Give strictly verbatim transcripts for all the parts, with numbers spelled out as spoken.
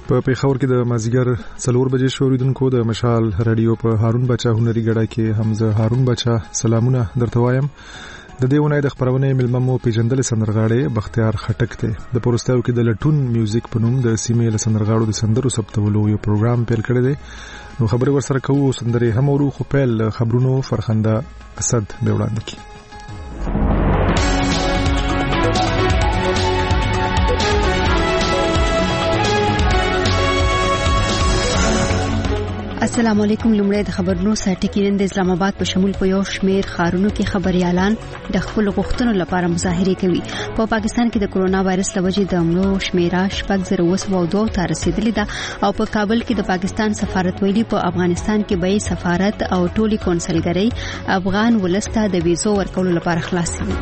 په پیښور کې د مازیګر څلور بجې شو. اوریدونکو د مشال رادیو په هارون بچا هنري ګډه کې حمزه هارون بچا سلامونه درته وایم. د دې ونې د خبرونې ملممو پیژندل سندرغاړي بختیار خټک ته د پروستاو کې د لټون میوزیک په نوم د سیمې له سندرغاړو د سندرو ثبتولو یو پروګرام پیل کړی دی. نو خبرې ورسره کوو. سندرې هم ورو خو پیل خبرونو فرخنده اسد به وړاندې کی. السلام علیکم. لومړی د خبرونو سرټکینن د اسلام آباد په شمول په یو شمیر خارونو کې خبريالان د خپل غوښتنو لپاره مظاهره کوي. په پا پاکستان کې د کرونا وایرس لوجې د مړو شمیره شپږ زره اوه سوه دوه ته رسیدلې ده او په کابل کې د پاکستان سفارت ویلي په افغانستان کې به سفارت او ټولي کونسلګرۍ افغان ولسته د ویزو ورکولو لپاره خلاصوي.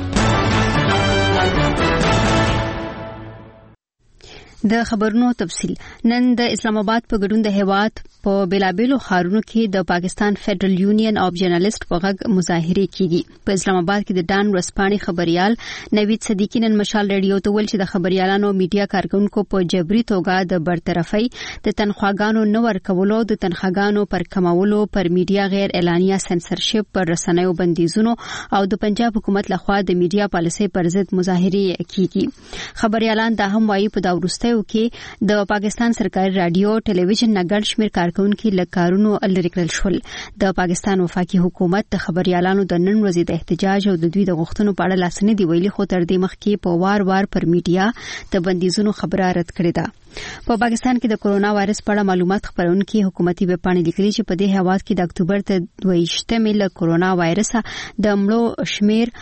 د خبرونو تفصیل. نن د اسلام آباد په ګډون د هیواد په بلابلو خارونو کې د پاکستان فدرل یونین اف جرنالست په غږ مظاهره کیږي. په اسلام آباد کې د ډان ورسپاني خبريال نوید صدیقی نن مشال رادیو ته ویل چې د خبريالانو میډیا کارکونکو په جبري توګه د برطرفي د تنخواګانو نه ورکولو، د تنخواګانو پر کمولو، پر میډیا غیر اعلانیه سنسرشپ، پر رسنیو بندیزونو او د پنجاب حکومت لخوا د میډیا پالیسي پر ضد مظاهره کیږي. خبريالان دا هم وایي په دا ورسته کې د پاکستان سرکاري رادیو ټلویزیون نګړ شمیر کارکونکو له کارونو لری کړل شول. د پاکستان وفاقي حکومت د خبريالانو د نن ورځې د احتجاج او د دوی د غوښتنو په اړه لاسنه دی ویلي، خو تر دې مخکې په وار وار پر میډیا د بندیزونو خبره رد کړې ده. په پاکستان کې د کرونا وایرس په اړه معلومات خبرونکي حکومتي ویبپاڼې لیکلي چې په دې هیواد کې د اکتوبر ته دوه ویشتمې له کرونا وایرس د مړو شمیر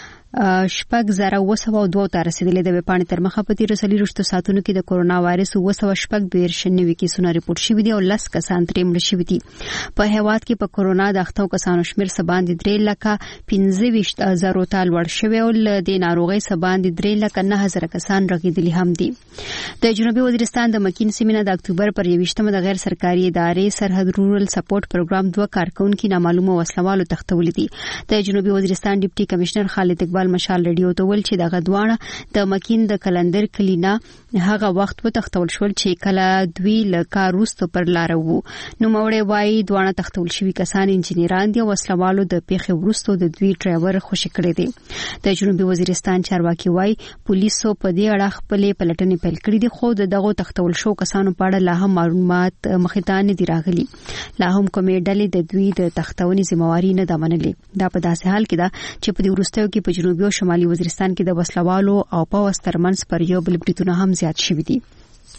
شپږ زره اوه سوه دوه ته رسیدلې. د ویبپاڼې تر مخه په تیر څلوېښتو ساعتونو کې د کرونا وایرس اوه سوه شپږ دېرش نوي کیسونه ریپورټ شوي دي او لس کسان ترې مړه شوي دي. په هیواد کې په کرونا د اخته کسانو شمیر څه باندې درې لکه پنځه ویشت زره ته لوړ شوی او د ناروغۍ څه باندې درې لکه نه زره کسان رغېدلي هم دي. د جنوبي وزیرستان د مکین سیمې د اکتوبر پر یوویشتمه د غیر سرکاري ادارې سرحد رورل سپورټ پروګرام دوه کارکونکو نامعلومه وسلوالو تختولې دي. د جنوبي وزیرستان ډیپټي کمشنر خالد اقبال مشال رادیو ته ویل چې دغه دوانه د مکین د کلندر کلینا هغه وخت وتختول شول چې کله دوی له کار وروسته پر لار وو. نو موړې وایي دوانه تختول شوي کسان انجنیران دي او وسلوالو د پیښې وروسته د دوی ډرایور خوشي کړی دی. د جنوبي وزیرستان چارواکي وایي پولیسو په دې اړه خپلې پلټنې پیل کړې دي، خو د دغه تختول شو کسانو په اړه لا هم معلومات مخې ته نه دي راغلي. لا هم کومې ډلې د دوی د تختونې ذمہواری نه ده منلې. دا په داسې حال کې ده چې په دې وروستیو کې په جنوبي او شمالي وزیرستان کې د وسلوالو او پوس ترمنځ پر یو بل بریټونه هم زیات شوي دي.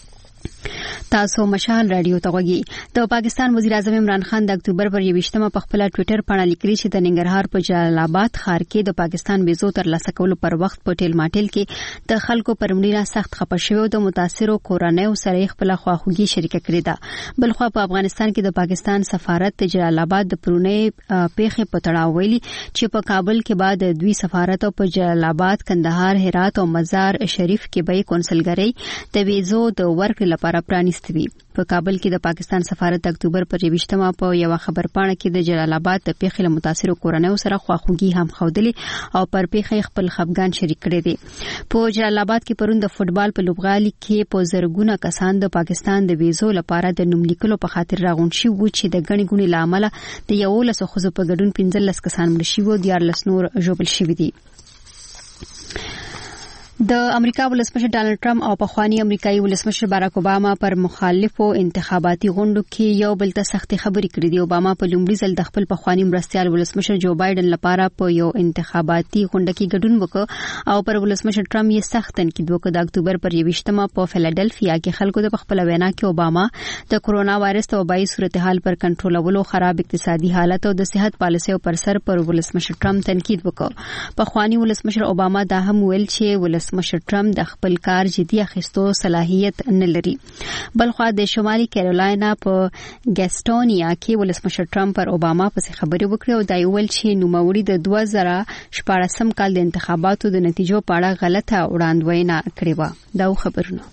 تاسو مشال رادیو ته غوږی. د پاکستان وزیر اعظم عمران خان د اکتوبر پر یوویشتمه په خپل ټوئیټر باندې لیکلي چې د ننګرهار په جلال آباد ښار کې د پاکستان ویزو تر لاسه کولو پر وخت په ټیل ماټیل کې د خلکو پر مړینه سخت خپه شوی او د متاثرو کورنیو سره خپل خواخوږي شریکه کړې ده. بلخو په افغانستان کې د پاکستان سفارت د جلال آباد د پرونی پیښې په تړاو ویلي چې په کابل کې بعد دوی سفارت او په جلال آباد، کندهار، هرات او مزار شریف کې به کونسلګرۍ د ویزو د ورکړې لپاره پرانیستي. په کابل کې د پاکستان سفارت د اکتوبر پر یوویشتمه په یو خبرپاڼه کې د جلال آباد د پیښې له متاثرو کورنیو سره خواخوږي هم ښودلې او پر پیښې خپل خفګان شریک کړی دی. په جلال آباد کې پرون د فوټبال په لوبغالي کې په زرګونه کسان د پاکستان د ویزو لپاره د نوم لیکلو په خاطر راغونډ شوي وو چې د غني ګونې لامل د یولس ښځو په ګډون پنځلس کسان مړه شوي او دیارلس نور ژوبل شوي دي. د امریکا ولسمشر ډانلډ ټرمپ او پخوانی امریکایي ولسمشر باراک اوباما پر مخالفو انتخاباتي غونډو کې یو بل ته سختي خبرې کړې دي. اوباما په لومړي ځل د خپل پخوانی مرستیال ولسمشر جو بایدن لپاره په یو انتخاباتي غونډه کې ګډون وکړ او پر ولسمشر ټرمپ یې سخت تنقید وکړ. د اکتوبر پر یوویشتمه په فیلادلفیا کې خلکو د خپل وینا کې اوباما د کرونا وایرس د وبایي صورتحال پر کنټرولولو، خراب اقتصادي حالت او د صحت پالیسیو پر سر پر ولسمشر ټرمپ تنقید وکړ. پخوانی ولسمشر اوباما دا هم ویل چې ولسمشر ټرمپ د خپل کار جدي اخیستو صلاحیت نه لري. بلخو د شمالي کیرولاینا په ګیسټونیا کې ولسمشر ټرمپ پر اوباما پسې خبرې وکړې او دا ویل چې نوموړي د دوه زره شپاړسم کال د انتخاباتو د نتیجو په اړه غلطه وړاندوینه کړې وه. دا خبرونه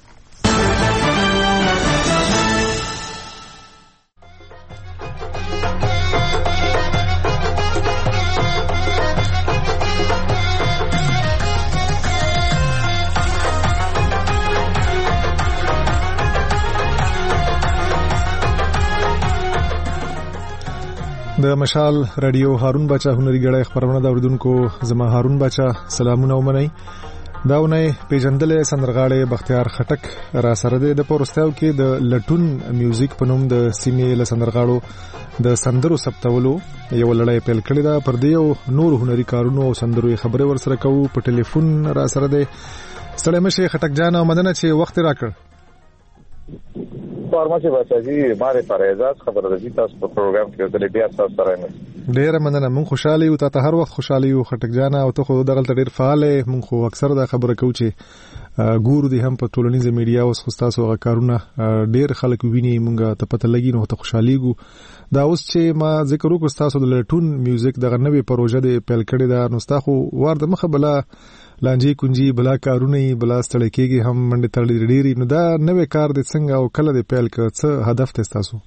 د مشال رادیو هارون بچا هنري غړای خبرونه دا اوردونکو زما هارون بچا سلامونه ومنئ. دا ونه پیجندل سندرغاړي بختیار خټک را سره د پورستاو کې د لټون میوزیک په نوم د سیمې له سندرغاړو د سندرو ثبتولو یو لړۍ پیل کړې ده. پر دې نور هنري کارونو او سندرو خبرې ورسره کوو. په ټلیفون را سره د ستړي مشه خټک جان او مدنه چې وخت راکړ. فارماسي بچاجي ماره پر اعزاز خبر راځي تاسو په پروګرام کې د بیا تاسو سره یم. ډیر مننه. مونږ خوشاله یو، ته هر وخت خوشاله یو خټک جان، او ته خو دغه ډیر فعال یې. مونږ خو اکثر دا خبره کوو چې ګورو دي هم په ټولنیزه میډیا اوس خو تاسو غا کارونه ډیر خلک ویني، مونږ ته پته لګي نو ته خوشاليږو. دا اوس چې ما ذکر وکړ تاسو د لټون میوزیک دغه نوې پروژه د پیل کړې ده، نو تاسو ور د مخه بلا لانجی کنجی بلا کارونه بلا ستړي کېږي هم منډه تړلې ډېری. نو دا نوې کار د څنګه او کله د پیل کړ، څه هدف ته تاسو؟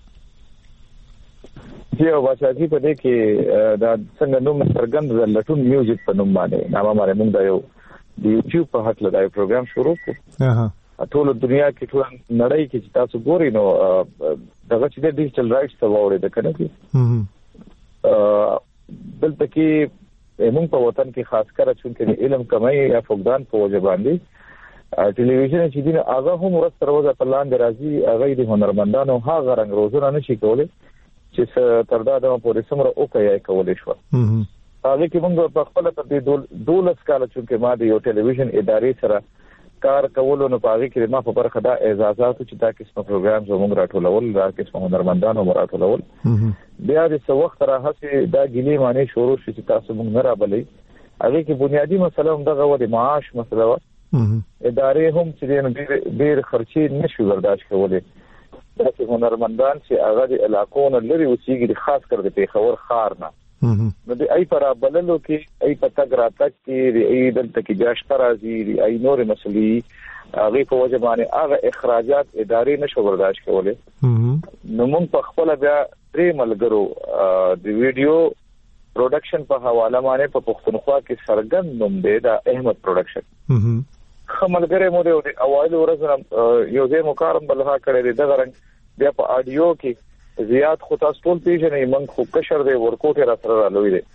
یو بچاجي په دې کې دا څنګه نوم سرګند د لټون میوزیک په نوم باندې نامه باندې موږ دا یو د یوټیوب په هټله دا پروګرام شروع کړو. اها ټول دنیا کې ټول نړۍ کې چې تاسو ګورئ نو دغه چې د ډیجیټل رائټس ته وړي د کنه کې دلته کې موږ په وطن کې خاص کر چې علم کمای یا فقدان په وجه باندې ټلویزیون چې دین هغه هم ورسره وځه په لاندې راځي، هغه د هنرمندانو هغه رنگ روزونه نشي کولای چې تر دا د پوره سمره او کوي کولای شو. هغه کې موږ په خپل په دې دولس کال چې ما د یو ټلویزیون ادارې سره کار کولو نو پاره کې ما په برخه دا اعزازات چې دا قسمه پروګرام زموږ راټولول، دا قسمه هنرمندانو راټولول. بیا د څو وخت راهسه دا ګلی معنی شروع شي چې تاسو موږ نه رابلې. هغه کې بنیادی مسله هم دغه و د معاش مسله و. ادارې هم چې ډېر خرچي نشو برداشت کولای. دا هنرمندان چې هغه د علاقو نه لري اوسېږي، خاص کر د پیښور ښار نه، نو د ای پر بللو کې ای پتا ګراتک کې د ای دلته کې جاشته راځي، د ای نور مسلې هغه په وجه باندې هغه اخراجات ادارې نشو برداشت کولای. نو موږ په خپل بیا درې ملګرو د ویډیو پروډکشن په حواله باندې په پښتونخوا کې سرګند نوم دی دا احمد پروډکشن. خملګره مو د اوایل ورځ یو ځای مقارم بلها کړی دی دغه رنګ. بیا په اډیو کې زیات خو تاسو ټول پیژنئ، موږ خو کشر دی ورکوټ را سره رالوي دی.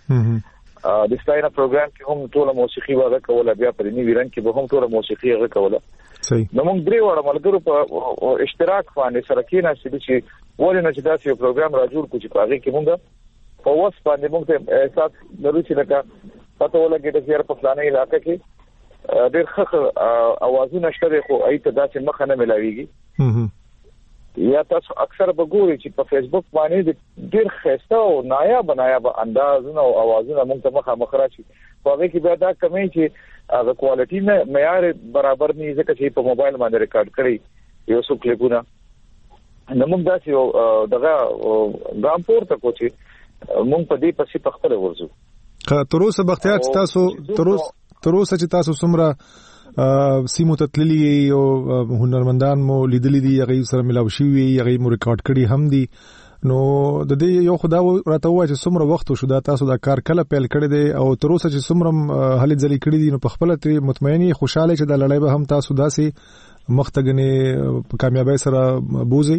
د سلاینه پروګرام کې هم ټول موسیقي واغه کوله، بیا په دې ویرن کې به هم ټول موسیقي واغه کوله. نو موږ درې وړ ملګرو په اشتراک باندې سره کې نه چې ولې نه چې دا یو پروګرام را جوړ کړو چې هغه کې موږ په وس باندې موږ ته احساس لرو چې لکه پته ولګي د زیار په فلانه علاقې کې ډېر ښه اوازونه شته خو ایته داسې مخه نه ملاويږي. یا تاسو اکثر بګورئ چې په فیسبوک باندې ډېر خسته او نایاب نایاب اندازونه او اوازونه موږ ته مخه مخ راشي. په هغه کې بیا دا کمی چې هغه کوالټي نه معیار برابر نه ځکه چې په موبایل باندې ریکارډ کړي یو څو کلیپونه. نو موږ داسې یو دغه ګام پورته کو چې موږ په دې پسې په خپل ورزو. تر اوسه بختیار چې تاسو تر اوسه تر اوسه چې تاسو څومره سیمو تتللی او هنرمندان مو لیدلی دي، هغه سره ملاوي شي، هغه مو ریکارډ کړي هم دي. نو د دې یو خدا راته وایي چې څومره وخت شو دا تاسو دا کار کله پیل کړی دی او تر اوسه چې څومره هلي ځلې کړی دي، نو په خپل تری مطمئنی خوشاله چې دا لړۍ به هم تاسو داسې مختګنې په کامیابی سره بوزي؟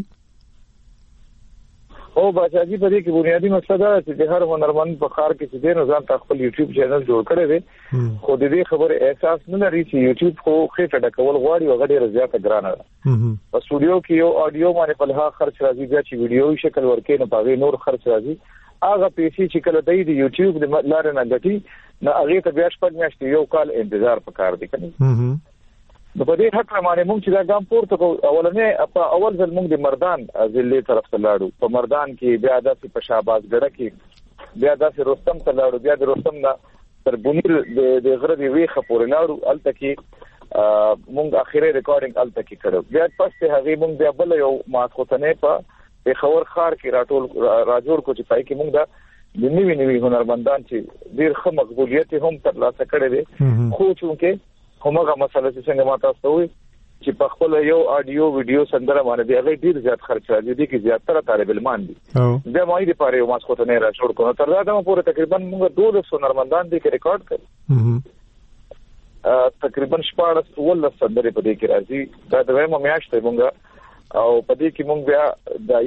او بچاجي په دې کې بنیادی مسله دا چې د هر هنرمند په خار کې چې د نظام خپل یوټیوب چینل جوړ کړی دی، خو د دې خبره احساس نه لري چې یوټیوب خو خېټه ډکول غواړي او غډېر زیاته ګرانه ده. په سټوډیو کې یو اډیو باندې په لها خرچ راځي، بیا چې ویډیو شکل ورکې نه پاغي نور خرچ راځي. هغه پیسې چې کله دی د یوټیوب د لارې نه ګټي نه هغه ته بیا شپږ میاشتې یو کال انتظار پکار دی کنه. نو په دې حق باندې موږ چې دا ګام پورته کو اولنې په اول ځل موږ د مردان ضلع طرف ته لاړو. په مردان کې بیا داسې په شهباز ګړه کې بیا داسې رستم ته لاړو، بیا د رستم نه تر بونیر د غره دی ویخه پورې لاړو. الته کې موږ اخیری ریکارډینګ الته کې کړو. بیا پس هغه موږ بیا بل یو ماسخوتنه په پیښور ښار کې راټول راجوړ کو چې پای کې موږ دا د نوی نوی هنرمندان چې ډیر ښه مقبولیت هم ترلاسه کړي دي. خو چونکه همغه مسله چې څنګه ما تاسو وایي چې په خپل یو اډیو ویډیو سندره باندې هغه ډیر زیات خرچ راځي دي کې زیاتره طالب علمان دي. د مې د پاره یو ماسکو ته نه را جوړ کړو. تر دا د پوره تقریبا موږ دوه سو هنرمندان دي کې ریکارډ کړو. تقریبا شپږ ولله سندره په دې کې راځي. دا د وایم میاشتې موږ او په دې کې موږ بیا دا یو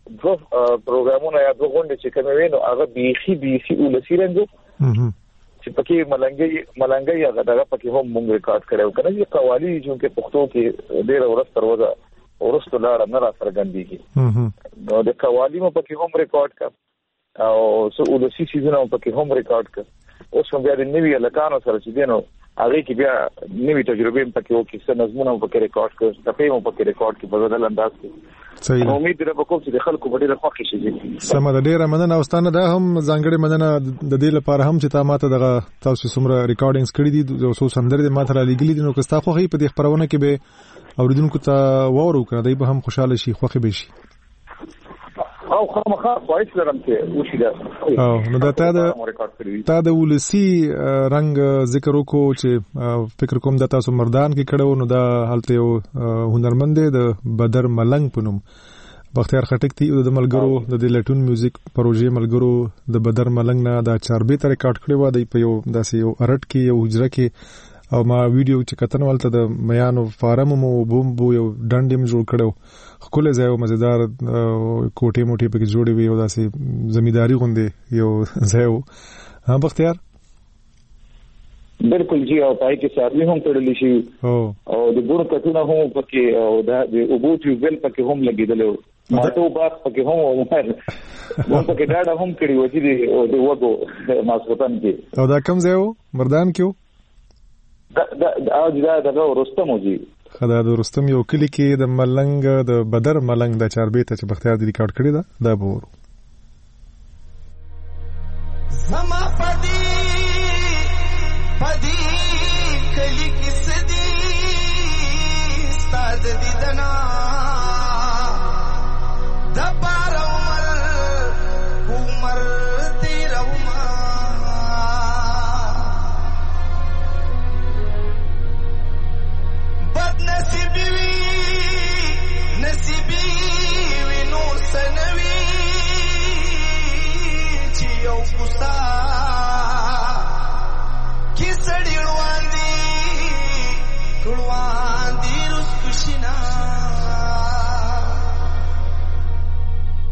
دو پروګرامونه یا دوه غونډې چې کوم وینو هغه بیخي بیخي ولسیرنګو چې پکې ملنګي ملنګي هغه دغه پکې هم موږ ریکارډ کړو کنه چې قوالی چې پښتو کې ډېر ورځ تر ورځ ورستو لاړه نه را څرګندېږي نو د قوالی مو پکې هم ریکارډ کړ او سو ولسی سیزن هم پکې هم ریکارډ کړ اوس هم بیا د نوی لکانو سره چې دینو هغه کې بیا نوی تجربه هم پکې وکړي څه نظمونه هم پکې ریکارډ کړ د پیمو پکې ریکارډ کړ په بدل انداز کې صحیح امید لرم په کوم چې د خلکو په ډیره خوښ شي سم د ډیره مننه اوستانه دا هم ځانګړي مننه د دې لپاره هم چې تا ماته دغه تاسو څومره ریکارډینګز کړی دي او څو سندرې ماته را لګلې دي نو که تاسو خو په دې خبرونه کې به اوریدونکو ته وورو کړئ دوی به هم خوشاله شي خوښ به شي او خامخا خوښ لرم چې وشي دا او نو دا تا د تا د ولسی رنگ ذکر وکړو چې فکر کوم د تاسو مردان کې کړو نو دا حالت یو هنرمند د بدر ملنګ پنوم بختیار خټک تی د ملګرو د لټون میوزیک پروژې ملګرو د بدر ملنګ نه دا چاربه ته ریکارډ کړی و د په یو داسې یو ارټ کې یو حجره کې او ما ویډیو چې کتن ولته د میانو فارم مو بوم بو یو ډنډم جوړ کړو خپل ځای او مزیدار کوټې موټې پکې جوړې وي او داسې زمیداری غوندې یو ځای ها بختیار بالکل جی او پای کې سارلی هم تړلې شي او او د ګور کټونه هم پکې او د اوبو ټیوبل پکې هم لګیدل ماټو باغ پکې هم مو پکې ډاډه هم کړی و چې د وګو ماسوتن کې او دا کوم ځای مردان کې دا دا اج دا د رستم وجي خدای د رستم یو کلی کې د ملنګ د بدر ملنګ د چاربه ته چې بختیار دی ریکارډ کړی دا دا به ورو زما پدی پدی کلی کې سدي ستاد دیدنا د پار عمر عمر تیر نصیبی وی نصیبی وی نو سنوی چې یو کوسا کی سړی روان دی روان دی روز کوشینا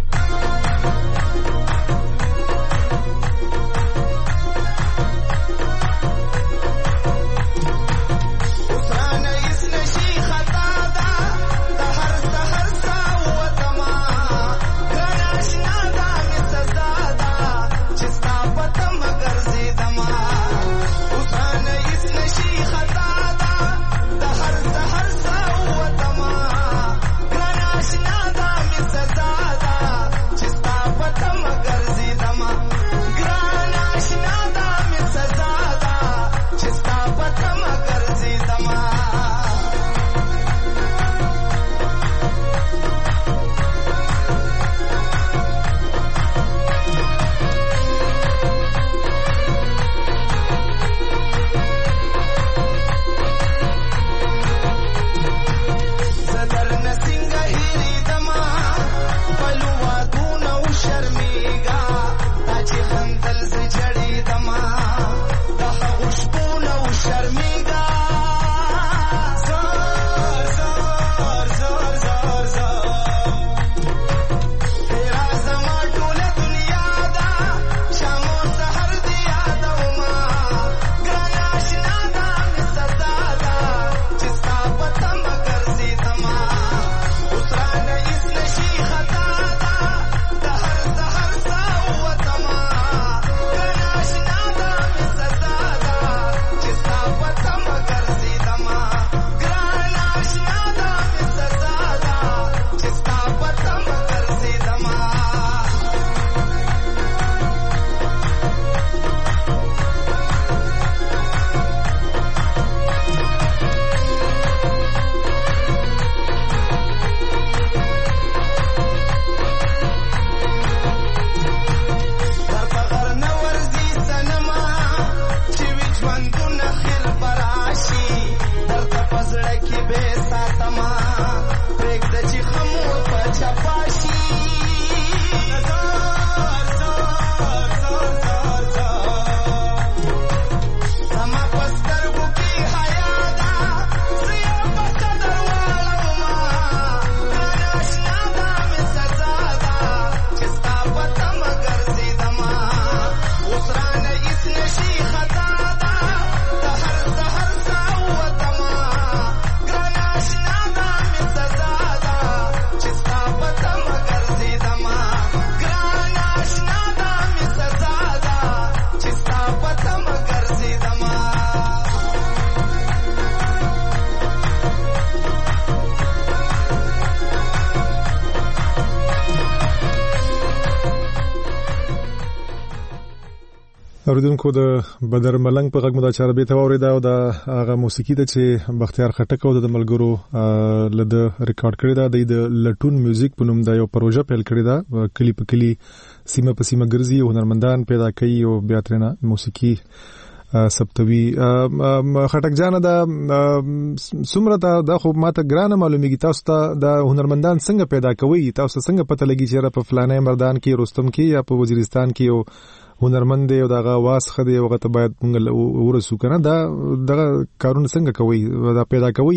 اوریدونکو د بدر ملنګ په غږ مدا چاربې ته اوریدا او د هغه موسیقي ته چې بختیار خټک او د ملګرو لده ریکارډ کړی دا د لټون میوزیک په نوم دا یو پروژه پیل کړی دا کلی په کلی سیمه په سیمه ګرځي او هنرمندان پیدا کوي او بیا ترنه موسیقي سبتوي. خټک جان دا سمره دا د خو ماته ګرانه معلومیږي تاسو ته د هنرمندان څنګه پیدا کوي تاسو څنګه پته لګی چې په فلانه مردان کې رستم کې یا په وزیرستان کې او هنرمند دی او دغه واس خدي او غته باید موږ ورسو کنه دا دغه کارونه څنګه کوي دا پیدا کوي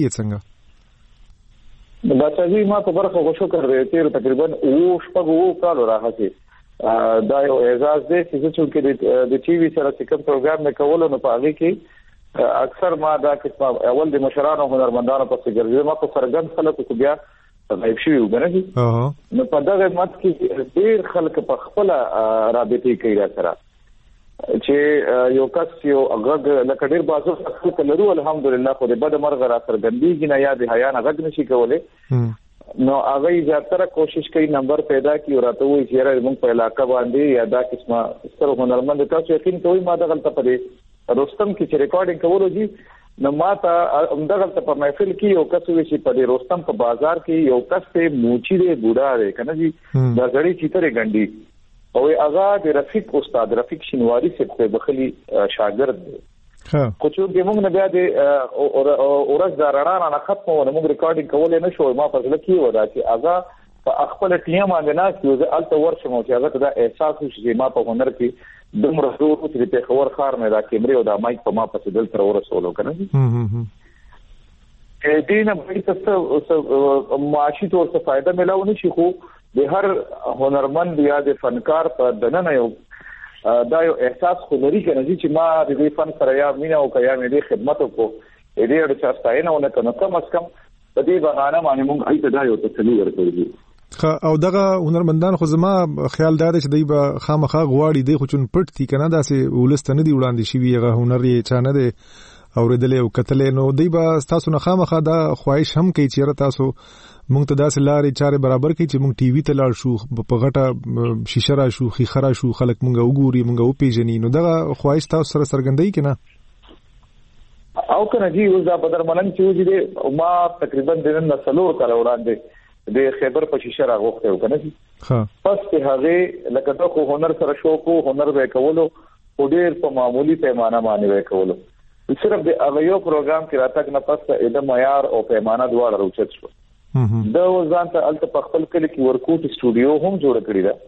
څنګه بچاجي ما په برخه غوښو کړې تیر تقریبا او شپږ او کال راځي دا یو اعزاز دی چې څوک د ټي وي سره کوم پروګرام نه کولو نو په هغه کې اکثر ما دا چې اول د مشرانو هنرمندانو په څیر ما په فرګن خلکو کو بیا غیب شي وګڼي نو په دغه مت کې ډیر خلک په خپل رابطې کوي را سره چې یو کس یو هغه لکه ډیر بازو خلک لرو الحمدلله خو د بد مرغ را سره ګندېږي نه یا د حیا نه غږ نشي کولای نو هغه زیاتره کوشش کوي نمبر پیدا کی او راته وایي چې موږ په علاقې باندې یا دا قسمه ستر هنرمند تاسو یقین کوئ ما دغه ته پدې رستم کې چې ریکارډینګ کولو جی نو ماته همدغه ته په محفل کې یو کس وی چې په رستم په بازار کې یو کس ته موچی دی بوډا دی کنه جی دا غړي چیتره ګنډي او هغه د رفیق استاد رفیق شینواری څخه بخلی شاګرد دی ها کوڅو کې موږ نه بیا د اورز دارانه نه ختمو نو موږ ریکارډینګ کولای نه شو ما په ځل کې ودا چې هغه په خپل ټیم باندې نه چې الته ورشم چې هغه دا احساس وشي چې ما په هنر کې دومره زور چې په خور خار نه دا کیمرې او دا مایک په ما په دل تر ورسولو کنه هم هم کې دې نه به تاسو معاشي تور څه فائدہ ملاو نه شي خو د هر هنرمند یا د فنکار په دننه یو دا یو احساس خو لري کنه چې ما د دې فن سره یا مینا او کیا مې د خدمت کو دې اړ څه ستاینه ونه کنه کم از کم په دې بهانه باندې موږ ایته دا یو تسلی ورکوي او دغه هنرمندان خو زما خیال دا چې دوی به خامخا غواړي دی خو چون پټ دي کنه داسې ولستنه دی وړاندې شي ویغه هنر یې چانه دی اوریدل او کتل نو دوی به تاسو نه خامخا دا خواهش هم کوي چې تاسو مونږ ته داسې لارې چارې برابر کړي چې مونږ ټي وي ته لاړ شو په غټه شیشه را شو خیخرا شو خلک مونږ وګوري مونږ وپیژني نو دغه خواهش تاسو سره څرګندوي کنه او کنه جی اوس دا بدر ملنګ چې وځي ما تقریبا د نن څلور کال وړاندې د خیبر په شیشه راغوخته وکنه جی ها پس ته هغه لکه دا خو هنر سره شو کو هنر به کولو او ډیر په معمولی پیمانه باندې به کولو صرف د هغه یو پروګرام کې راتګ نه پس د معیار او پیمانه دواړه روچت شو دا ځان ته الته په خپل کلی کې ورکوټ سټوډیو هم جوړ کړی دا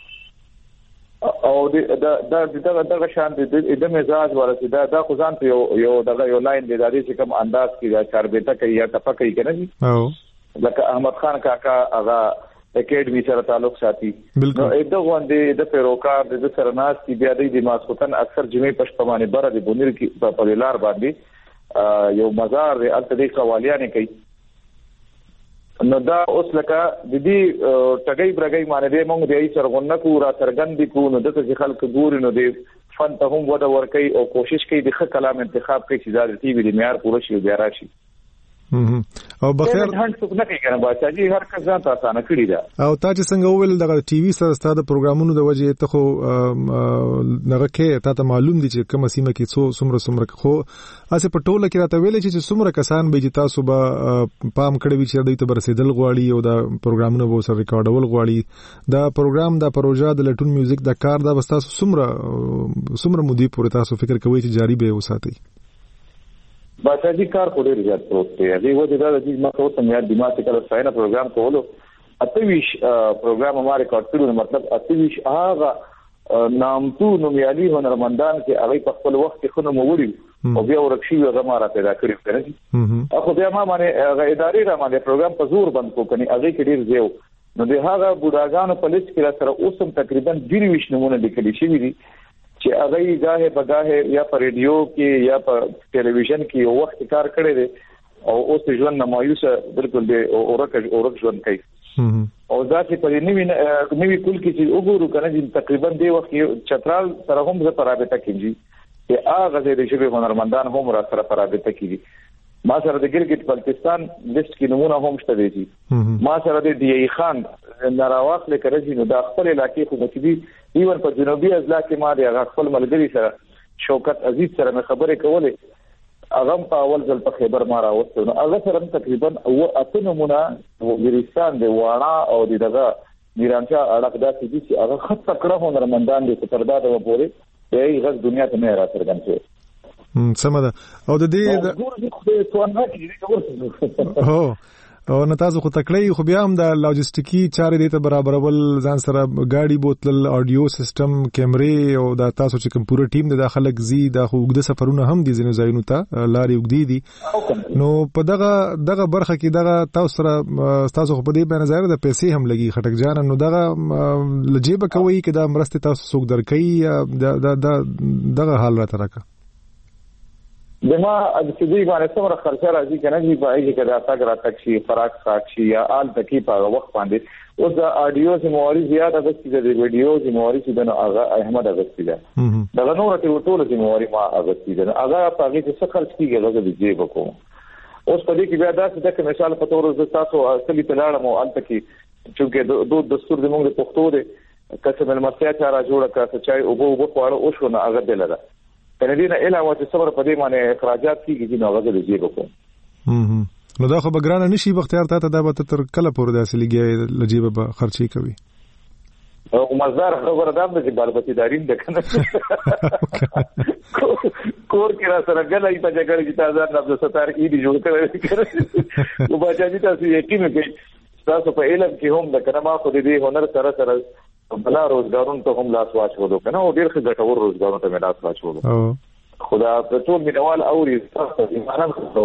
او دا دا دا دا شان د د مزاج ورته دا دا خو ځان ته یو یو دا یو لاین دی دا چې کوم انداز کې دا چاربېته کوي یا ټپه کوي کنه جی او لکه احمد خان کاکا هغه اکیډمي سره تعلق ساتي نو دا غونډې د پیروکار د سرناس کی بیا د ماسوتن اکثر جمعې پښتمانه بره د بونیر کې په لار باندې یو مزار د التدی قوالیانه کوي نو دا اوس لکه د دې ټګي برګي باندې د موږ د ای سرغونه کو را سرګندې کو نو د خلک ګور نو د فن ته هم ودا ور کوي او کوشش کوي د ښه کلام انتخاب کوي چې دا ټي وي د معیار پوره شي بیا راشي او بخیر هر څوک نه کوي کنه بچا جی هر کس ځان ته اسانه کړی دا او تا چې څنګه وویل دغه ټي وي سره ستاسو د پروګرامونو د وجې ته خو نغه کې تا ته معلوم دي چې کوم سیمه کې څو سمره سمره خو اسه په ټوله کې راته ویل چې سمره کسان به چې تاسو به پام کړی وي چې دوی ته برسېدل غواړي او دا پروګرامونه به سره ریکارډول غواړي دا پروګرام دا پروژه د لټون میوزیک د کار دا تاسو سمره سمره مودي پورې تاسو فکر کوئ چې جاری به وساتئ باچاجي کار خو ډیر زیات پروت دی هغه وجه دا چې ما ته سم یاد دماغ کې کله څنګه پروګرام کولو اتویش پروګرام ما ریکارډ کړو مطلب اتویش هغه نامتو نومیالي هنرمندان چې هغه په خپل وخت کې خنو موړي او بیا ورکشي هغه ما را پیدا کړی کنه اخو بیا ما باندې هغه ادارې را باندې پروګرام په زور بند کو کني هغه کې ډیر زیو نو د هغه بوډاګانو په لیست کې سره اوسم تقریبا ډیر نمونه لیکل شوی دي چې هغه گاهه بگاهه یا په ریډیو کې یا په ټلویزیون کې یو وخت کار کړی دی او اوس ژوند نمایوسه بالکل دی او اورک اورک ژوند کوي او ځکه په نوی نوی کول کې چې وګورو کنه چې تقریبا دی وخت چترال سره هم زه پرابطه کیږي چې هغه د شبي هنرمندان هم را سره پرابطه کیږي ما سره د ګلګت بلتستان لیست کې نمونه هم شته دي. ما سره د دی ای خان نراواخ لکرځي نو د خپل علاقې حکومتي ایون په جنوبي اضلاع کې ما د خپل ملګری سره شوکت عزیز سره خبرې کولې. هغه په اول ځل په خبر ما راوستو نو هغه سره تقریبا او اته نمونه وګریستان د واړه او د دغه میرانچا اړه داسې دي چې هغه خط تکړه هنرمندان دي چې پردا د وپوري دغه غږ دنیا ته نه را څرګند شي. سم ده. او د دې هو او نتاسو خو تکړی خو بیا هم د لاجستیکي چارې د ته برابرول ځان سره گاډي بوتل اډیو سیستم کیمرې او د تاسو چې کوم پوره ټیم د داخلك زی د خوګده سفرونه هم دي ځینو ځایونو ته لاري وګدي دي نو په دغه دغه برخه کې دغه تاسو سره تاسو په دې باندې ظاهر د پیسې هم لګي خټک جان نو دغه لجيبه کوي کې د مرسته تاسو څوک درکې د دغه حال را ترکه دما د سړي باندې څومره خرچه راځي کنه چې په ایږي کې دا څنګه راځي چې فراق ساکشي یا آل تکي په وخت باندې اوس د اډیو زمواري زیاده غوښتي د ویډیو زمواري چې د هغه احمد غوښتي دا دا نور ته ټول زمواري ما غوښتي دا هغه په هغه څه خرچ کیږي هغه د جیب کو اوس په دې کې بیا دا چې مثال په تور د تاسو اصلي تلاړم او آل تکي چې دوه دستور د موږ د پښتو د کسب المرتیا چاره جوړه کړه چې او وګ وګ او شو نه هغه دلته کنه دې نه علاوه چې صبر په دې معنی اخراجات کیږي نو هغه د جیب کو نو دا خو بګرانه نشي بختیار ته دا به تر کله پورې داسې لګي لجیب به خرچي کوي او مزار خبره ده چې بالبتي دارین د کنه کور کې را سره غلای په جګړه کې تازه د ستار کې دی جوړ کړی او باچا دې تاسو یقین کوي تاسو په علم کې هم د کنه ما خو دې هنر سره سره بلا روزګارون ته هم لاس واچولو کنه او ډیر ښه ګټور روزګارون ته لاس واچولو خدا په ټول مینوال اوري تاسو ایمانان خو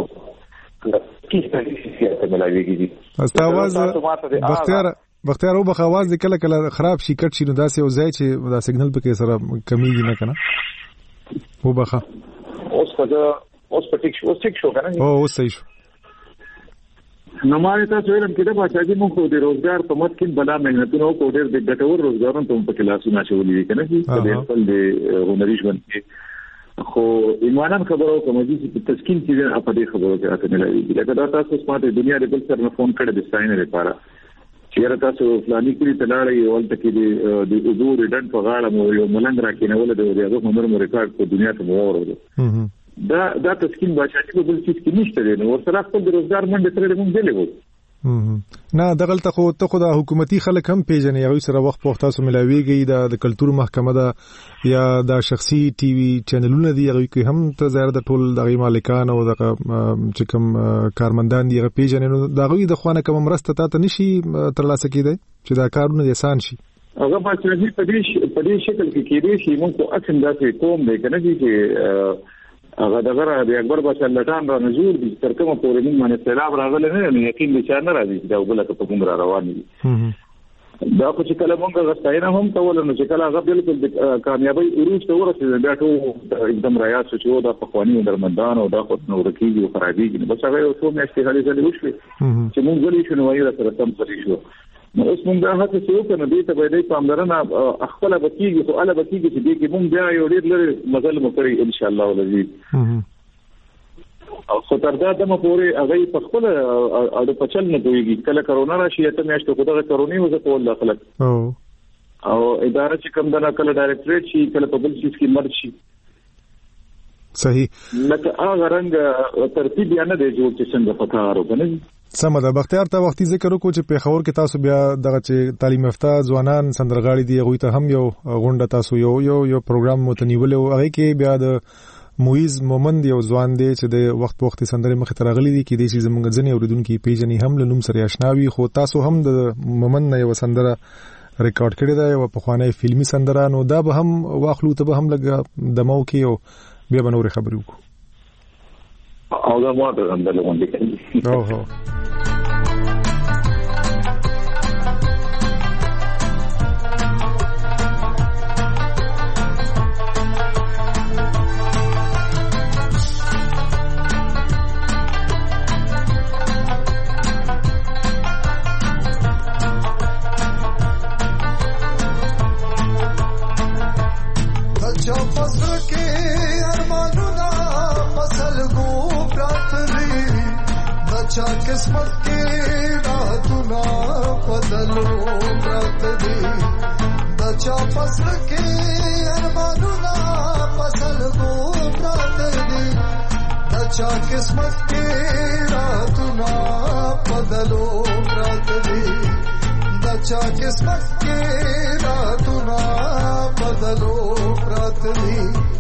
کیسه دې ملاویږي استاواز بختیار بختیار او بخواز کله کله خراب شي کټ شي نو داسې او ځای چې دا سیګنل پکې سره کمیږي نه کنه هو بخا اوس په اوس په ټیک شو اوس ټیک شو کنه او اوس صحیح شو نو ماره تاسو علم کې دا بچاګي مونږ خو د روزګار په مت کې بلا مهنتونو کو ډېر د ګټور روزګارونو ته په کلاسونه شولې کنه چې د خپل د هنري ژوند کې خو ایمانان خبرو کوم چې تسکین چې په دې خبرو کې راته ملایي لکه دا تاسو سمارټ دنیا د بل سره فون کړه د ساينر لپاره چې تاسو فلاني کلی تلاړی ولته کې د حضور ډن په غاړه مو یو ملنګ راکینول د ریاضت عمر مو ریکارډ په دنیا ته مو ورغلو دا دا تسکین بچاګي په بل څه کې نشته دی نو سره خپل د روزګار منډه ترې موږ دی لګو نه دغلت خو ته خو د حکومتي خلک هم پیژنې هغه سره وخت په تاسو ملاويږي د کلتور محکمه ده یا د شخصي ټي وي چینلونه دي هغه کې هم ته زیات د ټول دغه مالکان او د چې کوم کارمندان دي هغه پیژنې نو دغه د خوانه کوم مرسته ته نشي ترلاسه کیدای چې دا کارونه آسان شي هغه په چې په دې په دې شکل کې کېږي چې موږ په اصل داسې کوم دی کنه چې هغه دغه د اکبر بچا لټان را نزور دي تر کومه پورې موږ باندې سلام راغله نه یقین دي چې نه راځي دا وګړه په کوم را روان دي دا خو چې کله موږ غوښتنه هم کول نو چې کله هغه بالکل کامیابی وروسته ورسېد بیا ټول एकदम ریاض شو دا په قوانینو درمندان او دا خو نو رکیږي او خرابېږي بس هغه یو څو میاشتې غلي ځلې وشوي چې موږ غلي شنو وایي سره تم پرې شو نو اوس موږ دا هڅه کوو کنه دې ته به دې پاملرنه خپل بکیږي خو اله بکیږي چې دې کې موږ بیا یو ډېر لري مزل مکرې ان شاء الله ولذي او خو تر دا دمه پورې هغه په خپل اړه پچل نه دویږي کله کرونا راشي ته میاشتې خو دغه کرونی وځه په الله خلک او او اداره چې کوم دنه کله ډایریکټریټ شي کله په بل شي کې مرشي صحیح لکه هغه رنګ ترتیب یا نه دی جوړ چې څنګه پکارو کنه سم ده بختیار ته وختي ذکر وکړو چې په خبر کې تاسو بیا دغه چې تعلیم یافته ځوانان سندرغاړي دي غوي ته هم یو غونډه تاسو یو یو یو پروګرام متنیول او هغه کې بیا د مویز مومند یو ځوان دی چې د وخت په وخت سندره مخ ته راغلي دي کې د چې زمونږ ځنې اوریدونکو پیژنې هم له نوم سره آشناوي خو تاسو هم د مومند نه یو سندره ریکارډ کړی دی او په خوانې فلمي سندره نو دا به هم واخلو ته به هم لګ دمو کې او بیا به نور خبرې وکړو او دا مو ته هم دلته باندې کوي او هو چا پسر کې ارمانونه مسل گو پراتلی دچا قسمت کې راتونه بدلو پرات دي دچا فصل کې ارمانونه فصل کو پرات دي دچا قسمت کې راتونه بدلو پرات دي دچا قسمت کې راتونه بدلو پرات دي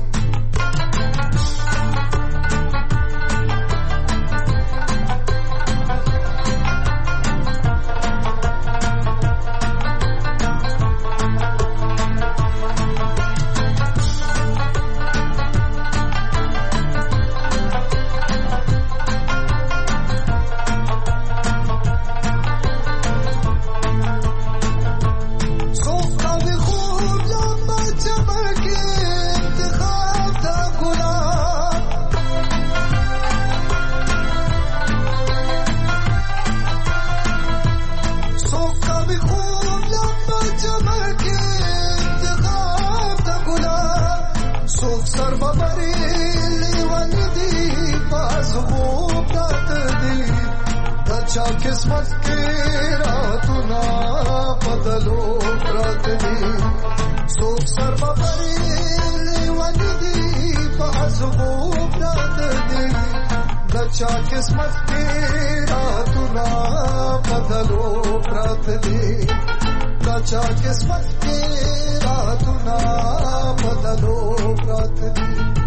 دچا قسمت کې راتونه بدلو پرات دي څوک سر ببري لیوني دي په ازغو پرات دي دچا قسمت کې راتونه بدلو پرات دي دچا قسمت کې راتونه بدلو پرات دي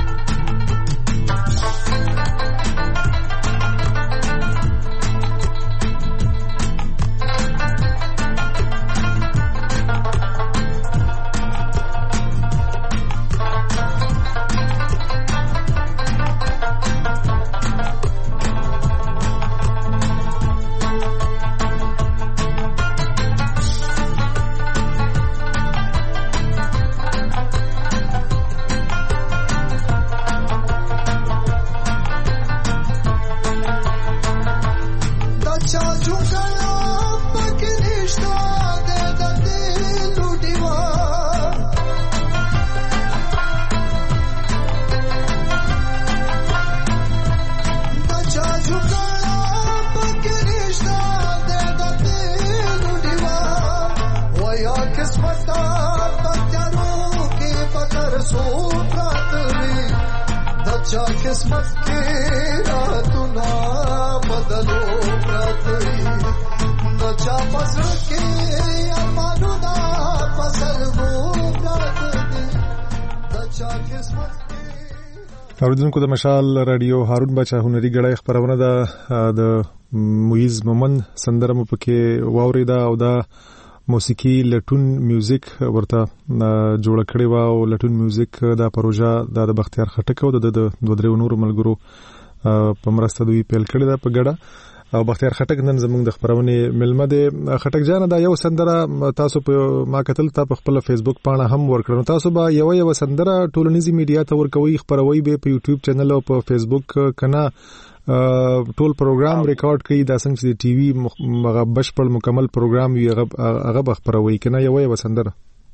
قسمت کې راتونه بدلو پرات دي دچا فصل کې ارمانونه فصل وو پرات دي دچا قسمت کې. اوریدونکو د مشال رادیو هارون بچا هنري غړای خبرونه ده د مویز مومن سندره مو پکې واوریدا او دا موسیقي لټون میوزیک ورته جوړ کړی و او لټون میوزیک دا پروژه د بختیار خټک او د دوه درو نور ملګرو په مرسته دوی پیل کړی دا په ګډه او بختیار خټک نن زموږ د خبرونه ملمه ده. خټک جان دا یو سندره تاسو په ما کتل تا په خپل فیسبوک پاڼه هم ورکړنو تاسو به یو یو سندره ټولنیزي میډیا ته ورکوي خبروي به په یوټیوب چینل او په فیسبوک کنه ټول پروګرام ریکارډ کړي دا څنګه چې ټي وي مغبش پر مکمل پروګرام وي هغه خبروي کنه یو یو سندره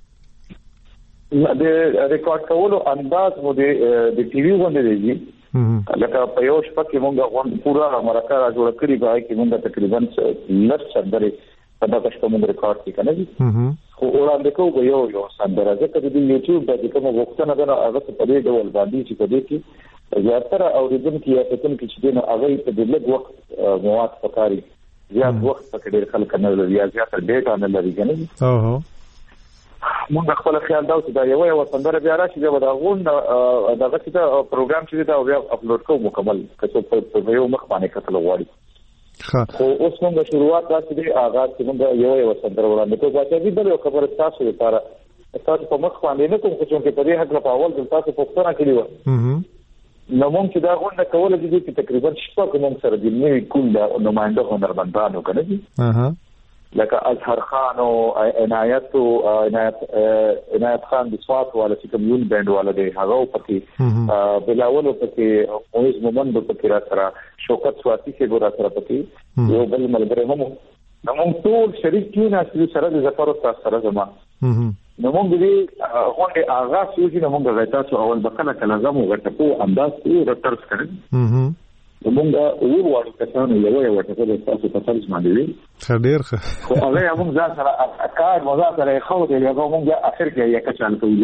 د ریکارډ کولو انداز مو د ټي وي باندې دی لکه په یو شپه کې موږ غون پورا مرکه را جوړ کړی به کې موږ تقریبا لس سندره په دغه شپه موږ ریکارډ کړی کنه خو وړاندې کوو به یو یو سندره ځکه د یوټیوب د کوم وختونه دا هغه په دې ډول باندې چې په دې کې زیاتره اوریدونکو یا پتونکو چې دنه هغه په دې لږ وخت مواد پکاري زیات وخت پکې ډېر خلک نه لري یا زیات ډیټا نه لري کنه اوه موږ خپل خیال دا چې دا یو یو سندره بیا راشي دا غون دغه چې دا پروګرام چې دا بیا اپلوډ کوو مکمل کڅو په یو مخ باندې کتل غواړي خو اوس موږ شروعات راځي د آغاز چې موږ یو یو سندره وړاندې کوو چې دې بل خبره تاسو لپاره تاسو په مخ باندې نه کوم چې په دې حق په اول د تاسو په څنګه کړی و نو موږ چې دا غونډه کوله چې تقریبا شپږ موږ سره د نوې کوله نمائنده هنرمندانو کنه دي اها لکه ازهر خان او عنایت او عنایت عنایت خان د سوات والا چې کوم بند والا دی هغه پکې بلاول پکې اوس مومن پکې را سره شوکت سواتی کې ګور سره پکې یو بل ملګری هم نو موږ ټول شریک کیونه چې سره د ظفر او سره زما نو موږ دې غونډه آغاز شو چې موږ غوښتل چې اول بکله کله زموږ غټه په انداز کې رټرس کړو موږ ورو کسانو یو یو ټکو د تاسو په تاسو باندې وی خډیر خه خو هغه موږ ځان سره کار موږ سره خو دې هغه موږ اخر کې یو کچان کوي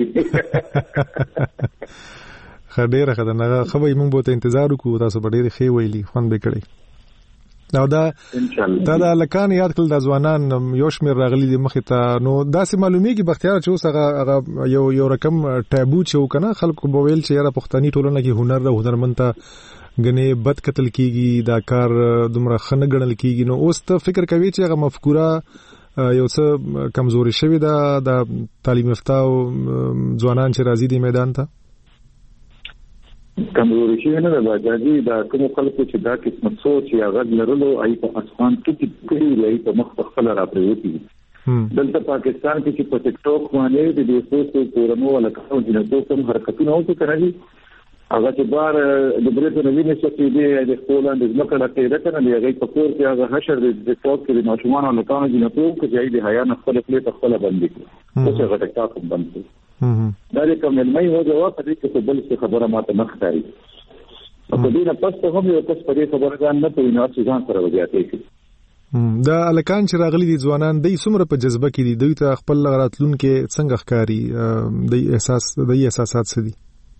خډیر خه دا نه خو موږ به انتظار وکړو تاسو په ډېر ښه ویلي خوند وکړي نو دا دا د لکان یاد کړل د ځوانان یو شمېر راغلي د مخې ته نو داسې معلومیږي بختیار چې اوس هغه یو یو رقم ټابو چې وکنه خلکو به ویل چې یاره پښتني ټولنه کې هنر د هنرمند ته غنې بد قتل کیږي دا کار دومره خنه ګڼل کیږي نو اوس ته فکر کوي چې هغه مفکوره یو څه کمزوري شوی دا د تعلیم یافته ځوانان چې راځي د میدان ته کمزوري شوی نه ده باندې دا کوم خلکو چې دا قسمت سوچ یا غږ لرلو ای په اسمان کې کړي لای په مخ خپل راپریوتی دلته پاکستان کې چې په ټیک ټاک باندې د دې څو کورونو ولکه چې کوم حرکتونه وکړي کوي هغه چې بار د بریټو نوینه چې دی د پولند د مکه د تیرته نه دی په کور کې هغه حشر د ټاک کې د ماشومان او لکانو د نپو کې ځای د حیا نه خپل خپل خپل باندې کې څه غټه ټاک باندې دا د کوم مې هو جواب دې چې بل څه خبره ماته نه ښکاري په دې نه پس ته هم یو کس په دې خبره ځان نه پوي نه چې ځان سره وځي دا الکان چې راغلي دي ځوانان د څومره په جذبه کې دي دوی ته خپل راتلون کې څنګه ښکاری د احساس د احساسات څه دي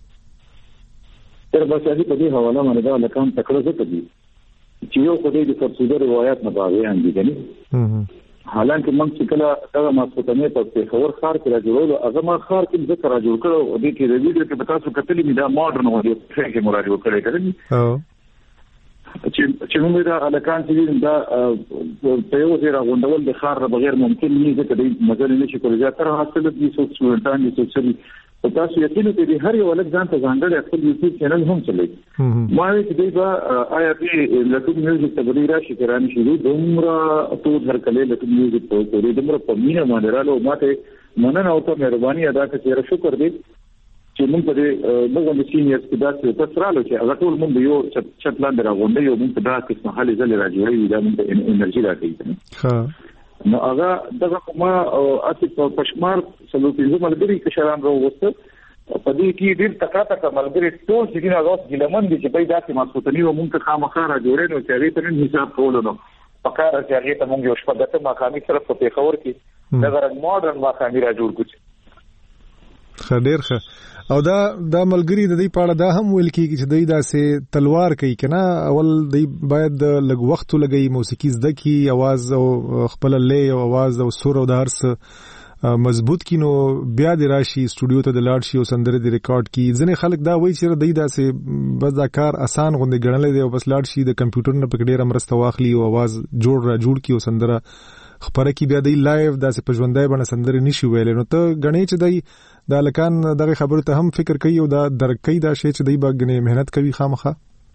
تر بچی په دې حواله باندې دا لکان تکړه څه کوي چې یو خدای د فرصوده روایت نه باغیان دي کني حالانکه موږ چې کله دا ماسوتنه په خبر خار کې راځو هغه ما خار کې ذکر راځو کړو او دې کې د ویډیو کې تاسو کتلې مې دا ماډرن و دې چې مراد وکړي کړی او چې چې موږ دا لکان چې دا په یو ځای راغونډول د خار بغیر ممکن نه دي چې مزل نشي کولای تر حاصل دي څو څو دي څو په تاسو یقین لرئ هر یو ولک ځان ته ځانګړی خپل یوټیوب چینل هم چلوي ما وی چې دا آیا په لټو میوزیک ته غوړي راشي کرانه شي دومره ټول هر کله لټو میوزیک په کوي دومره په مینا باندې رالو ماته مننه او ته مهرباني ادا کړئ شکر دې چې موږ په دې موږ د سینیرز کې داسې تاسو رالو چې هغه ټول موږ یو چت لاندې راغونډي یو موږ په داسې محل ځل راځي دا موږ انرژي راکړي ها نو هغه دغه ما اته په پښمار سلو پینځه ملګری کشران راوځه په دې کې ډېر تکاته کملګری ټول چې دغه اوس ګلمن دي چې پیدا کې ماسوتنی و مونږ خامخا را جوړې نو چې هغه ته حساب کولو نو پکاره چې هغه ته مونږ یو شپه دته ماقامي طرف په خبر کې دغه ماډرن ماقامي را جوړ کړ خډیر ښه او دا د ملګری د دې پاړه دا هم ویل کیږي چې دوی داسې تلوار کوي کنه اول دوی باید لږ وخت لګي موسیقي زده کی आवाज او خپل لې او आवाज او سور او د هرڅ مضبوط کینو بیا د راشي سټوډیو ته د لاړ شي او سندره د ریکارډ کی ځنه خلک دا وایي چې دوی داسې بس دا کار آسان غونډه ګڼل دی او بس لاړ شي د کمپیوټر نه پکې ډیر امرسته واخلي او आवाज جوړ را جوړ کی او سندره خبره کی بیا دی لایو داسې په ژوندۍ باندې سندره نشي ویل نو ته غنی چې دی دا لکان دغه خبره ته هم فکر کوي او دا درکې دا شی چې دی باغنه مهنت کوي خامخه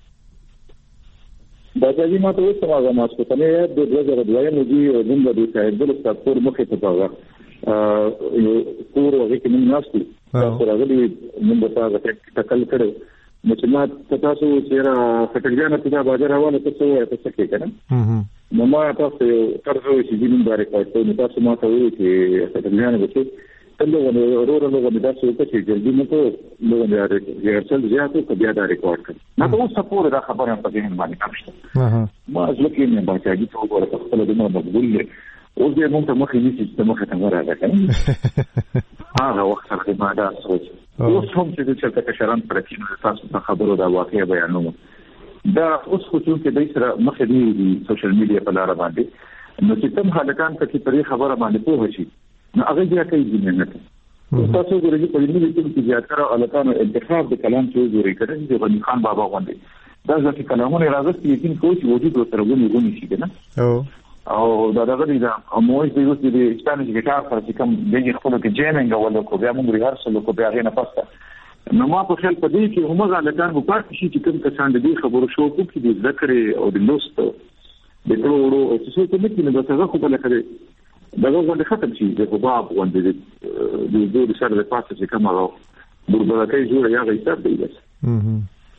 دا چې ما ته وسه ما ما څه نه د دوه هزار دوه نو دی موږ د سایبر سپور مخه ته پاغه ا یو کور هغه کې موږ ناشتي تاسو راغلي موږ ته هغه تکل کړو نو چې ما تاسو چې را فټګانه ته بازار حواله تاسو ته څه کې کنه نو ما تاسو ترځو چې دین باندې کوي نو تاسو ما ته وایي چې فټګانه به څنګه ونه ورور له باندې تاسو ته چې جلدی مو ته نو نه ریهرسل زیاتو کبیا دا ریکارډ کړ نو تاسو سپور دا خبره په دې باندې کاوه ما ځکه نه باندې چې څو ورته خپل د نو مقبول او دې مونږ ته مخې نشي چې مخې ته ورغله کنه هغه وخت سره ما دا سوچ اوس هم چې چې کشران پر کینو تاسو ته خبرو دا واقعي بیانوم دا اوس خو چې د سره مخې دی سوشل میډیا په لار باندې نو چې کوم حالکان ته چې پرې خبره باندې پوه شي نو هغه بیا کوي د مهنت تاسو ګورئ په دې کې چې زیاتره الکانو انتخاب د کلام چې جوړی کړي چې غنی خان بابا غوندي دا ځکه کلامونه راځي چې یقین کوی چې وجود سره غونی غونی شي کنه او او دا دغه دی دا موږ د یو څه د اسپانیش ګټار سره چې کوم دغه خپل کې جیمینګ ولې کو بیا موږ ریهرسل کو بیا غینه پسته نو ما په خپل په دې کې همغه الکان په پات شي چې کوم کسان د دې خبرو شو کو چې د ذکر او د لوست د ټولو او څه څه کوم کې نو دا څنګه خپل کړي دغه غونډه ختم شي د باب غونډه د د دوه سره د پاتې چې کومه وربلکې جوړه یا غیثاب دی بس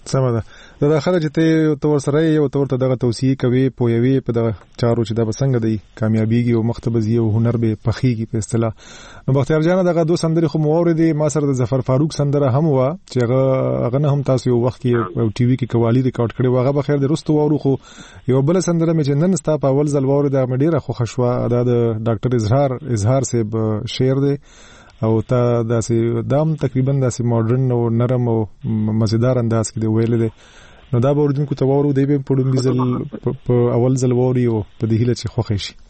سم ده دا داخله چې ته تور سره یو تور ته دغه توصیه کوي پویوي په دغه چارو چې دا بسنګ دی کامیابیږي او مختبزي او هنر به پخېږي په اصطلاح. نو بختیار جان دغه دوه سندري خو موردي ما سره د ظفر فاروق سندره هم وا چې هغه هغه نه هم تاسو یو وخت کې او ټي وي کې قوالی ریکارډ کړي واغه بخیر د رستو وورو خو یو بل سندره مې چې نن ستا په اول ځل وورو دا مې ډیره خو خشوا دا د ډاکټر اظهار اظهار صاحب شعر دی او تا داسې دام تقریبا داسې ماډرن او نرم او مزیدار انداز کې دی ویل دی. نو دا به ورجن کو تاورو دی به په دې ځل په اول ځل ووري او په دې هیله چې خوښ شي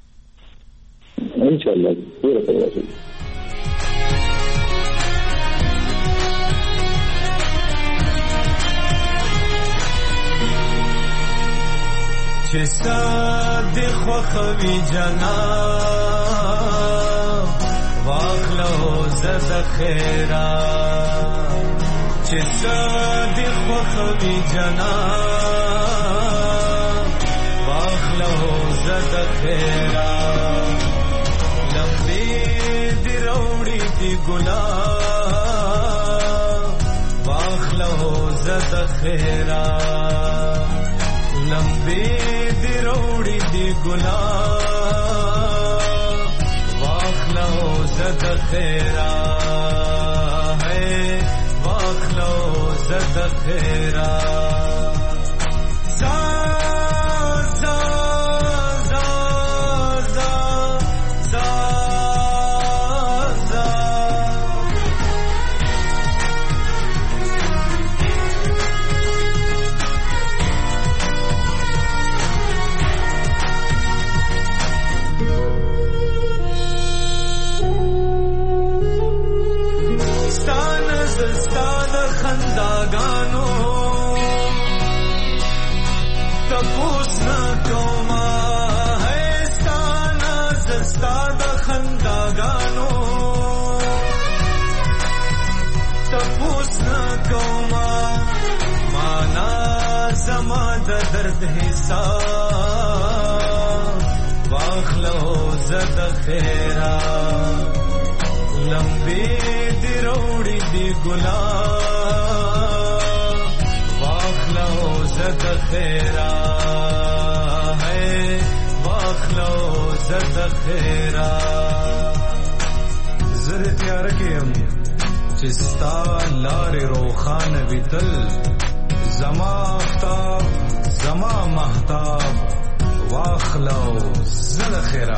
ان شاء الله. ډیره ښه چې صادق خوخوي جنا واخلو زد خیرا چې صادق خوخوي جنا واخلو زد خیرا لمبي دی روړي دی ګنا واخلو زد خیرا لمبي دی روړي دی ګنا واخلو زد خیرا ہے واخلو زد خیرا زا زا زا زا زا زا خنداګانو تپوس نه کوما ہے ستانا زستا د خنداګانو تپوس نه کوما معنا زما د درد حساب واخلو زد خیرا لمبي دی روړي دی ګلاب زد خیرا ہے واخلو زد خیرا زر تیار کیم چستا لار روخان ویتل زما افتاب زما محتاب واخلو زد خیرا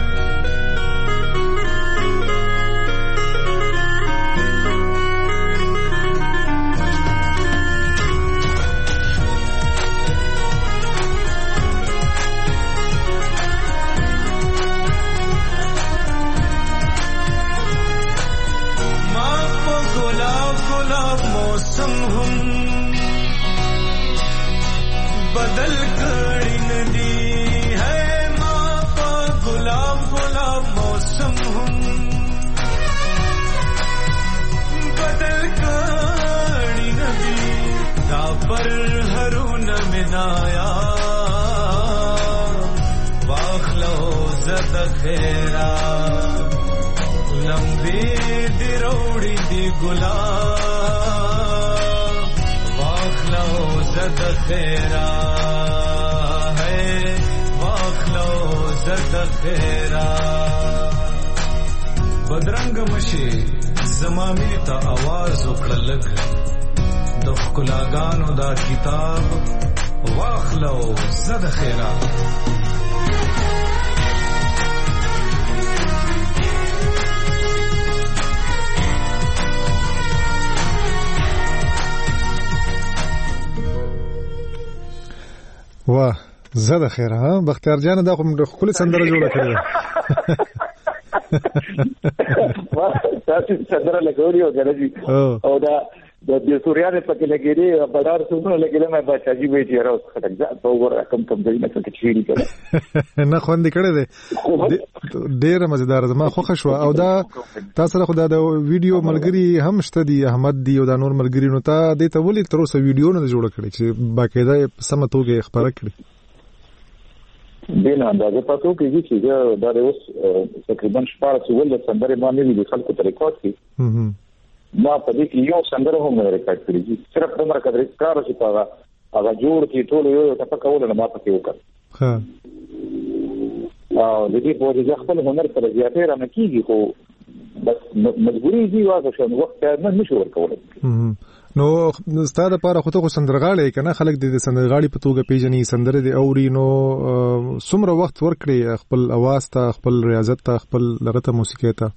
موسم هم بدل کړي ندي ہے ما په ګلاب ګلاب موسم هم بدل کړي ندي دا پر هرونه منایا واخلو زد خیرا لمبي دی روړي دی ګلاب زد خیرا ہے واخلو زد خیرا بدرنګ مشي زمامي ته आवाज وکړلګ د خلاګانو دا کتاب واخلو زد خیرا واه زده خیر ها بختیار جان دا کوم خپل سندره جوړه کړې واه تاسو سندره لګوري او غلطي او دا د دې سوريانه په کې لګېږي بډار څومره لګېږي مې بچا جی وې چې راوس خټک ځه په ور کم کم ځای نه څه چیرې کړه نه خوندې کړې ده ډېر مزیدار ده ما خوښ شو او دا تاسو سره خدای د ویډیو ملګری هم شته دي احمد دی او دا نور ملګری نو ته دې ته ولې تر اوسه ویډیو نه جوړ کړی چې باقاعده سم توګه خبره کړی دینه اندازه پاتو کېږي چې دا د اوس تقریبا شپږ څول سندره باندې د خلکو ته ریکارډ کړي ما په دې کې یو سندره هم ریکارډ کړی دي صرف عمر کدر کار چې پاغه هغه جوړ کی ټول یو ټپه کول نه ما پکې وکړ ها او د دې په وجه خپل هنر پر زیاتې را نکېږي خو بس مجبوري دي واغه شو وخت نه نشو ورکول نو ستاره لپاره خو ته سندرغاړي کنه خلک د سندرغاړي په توګه پیژني سندره دی اوري نو څومره وخت ورکړي خپل आवाज ته خپل ریاضت ته خپل لغته موسیقي ته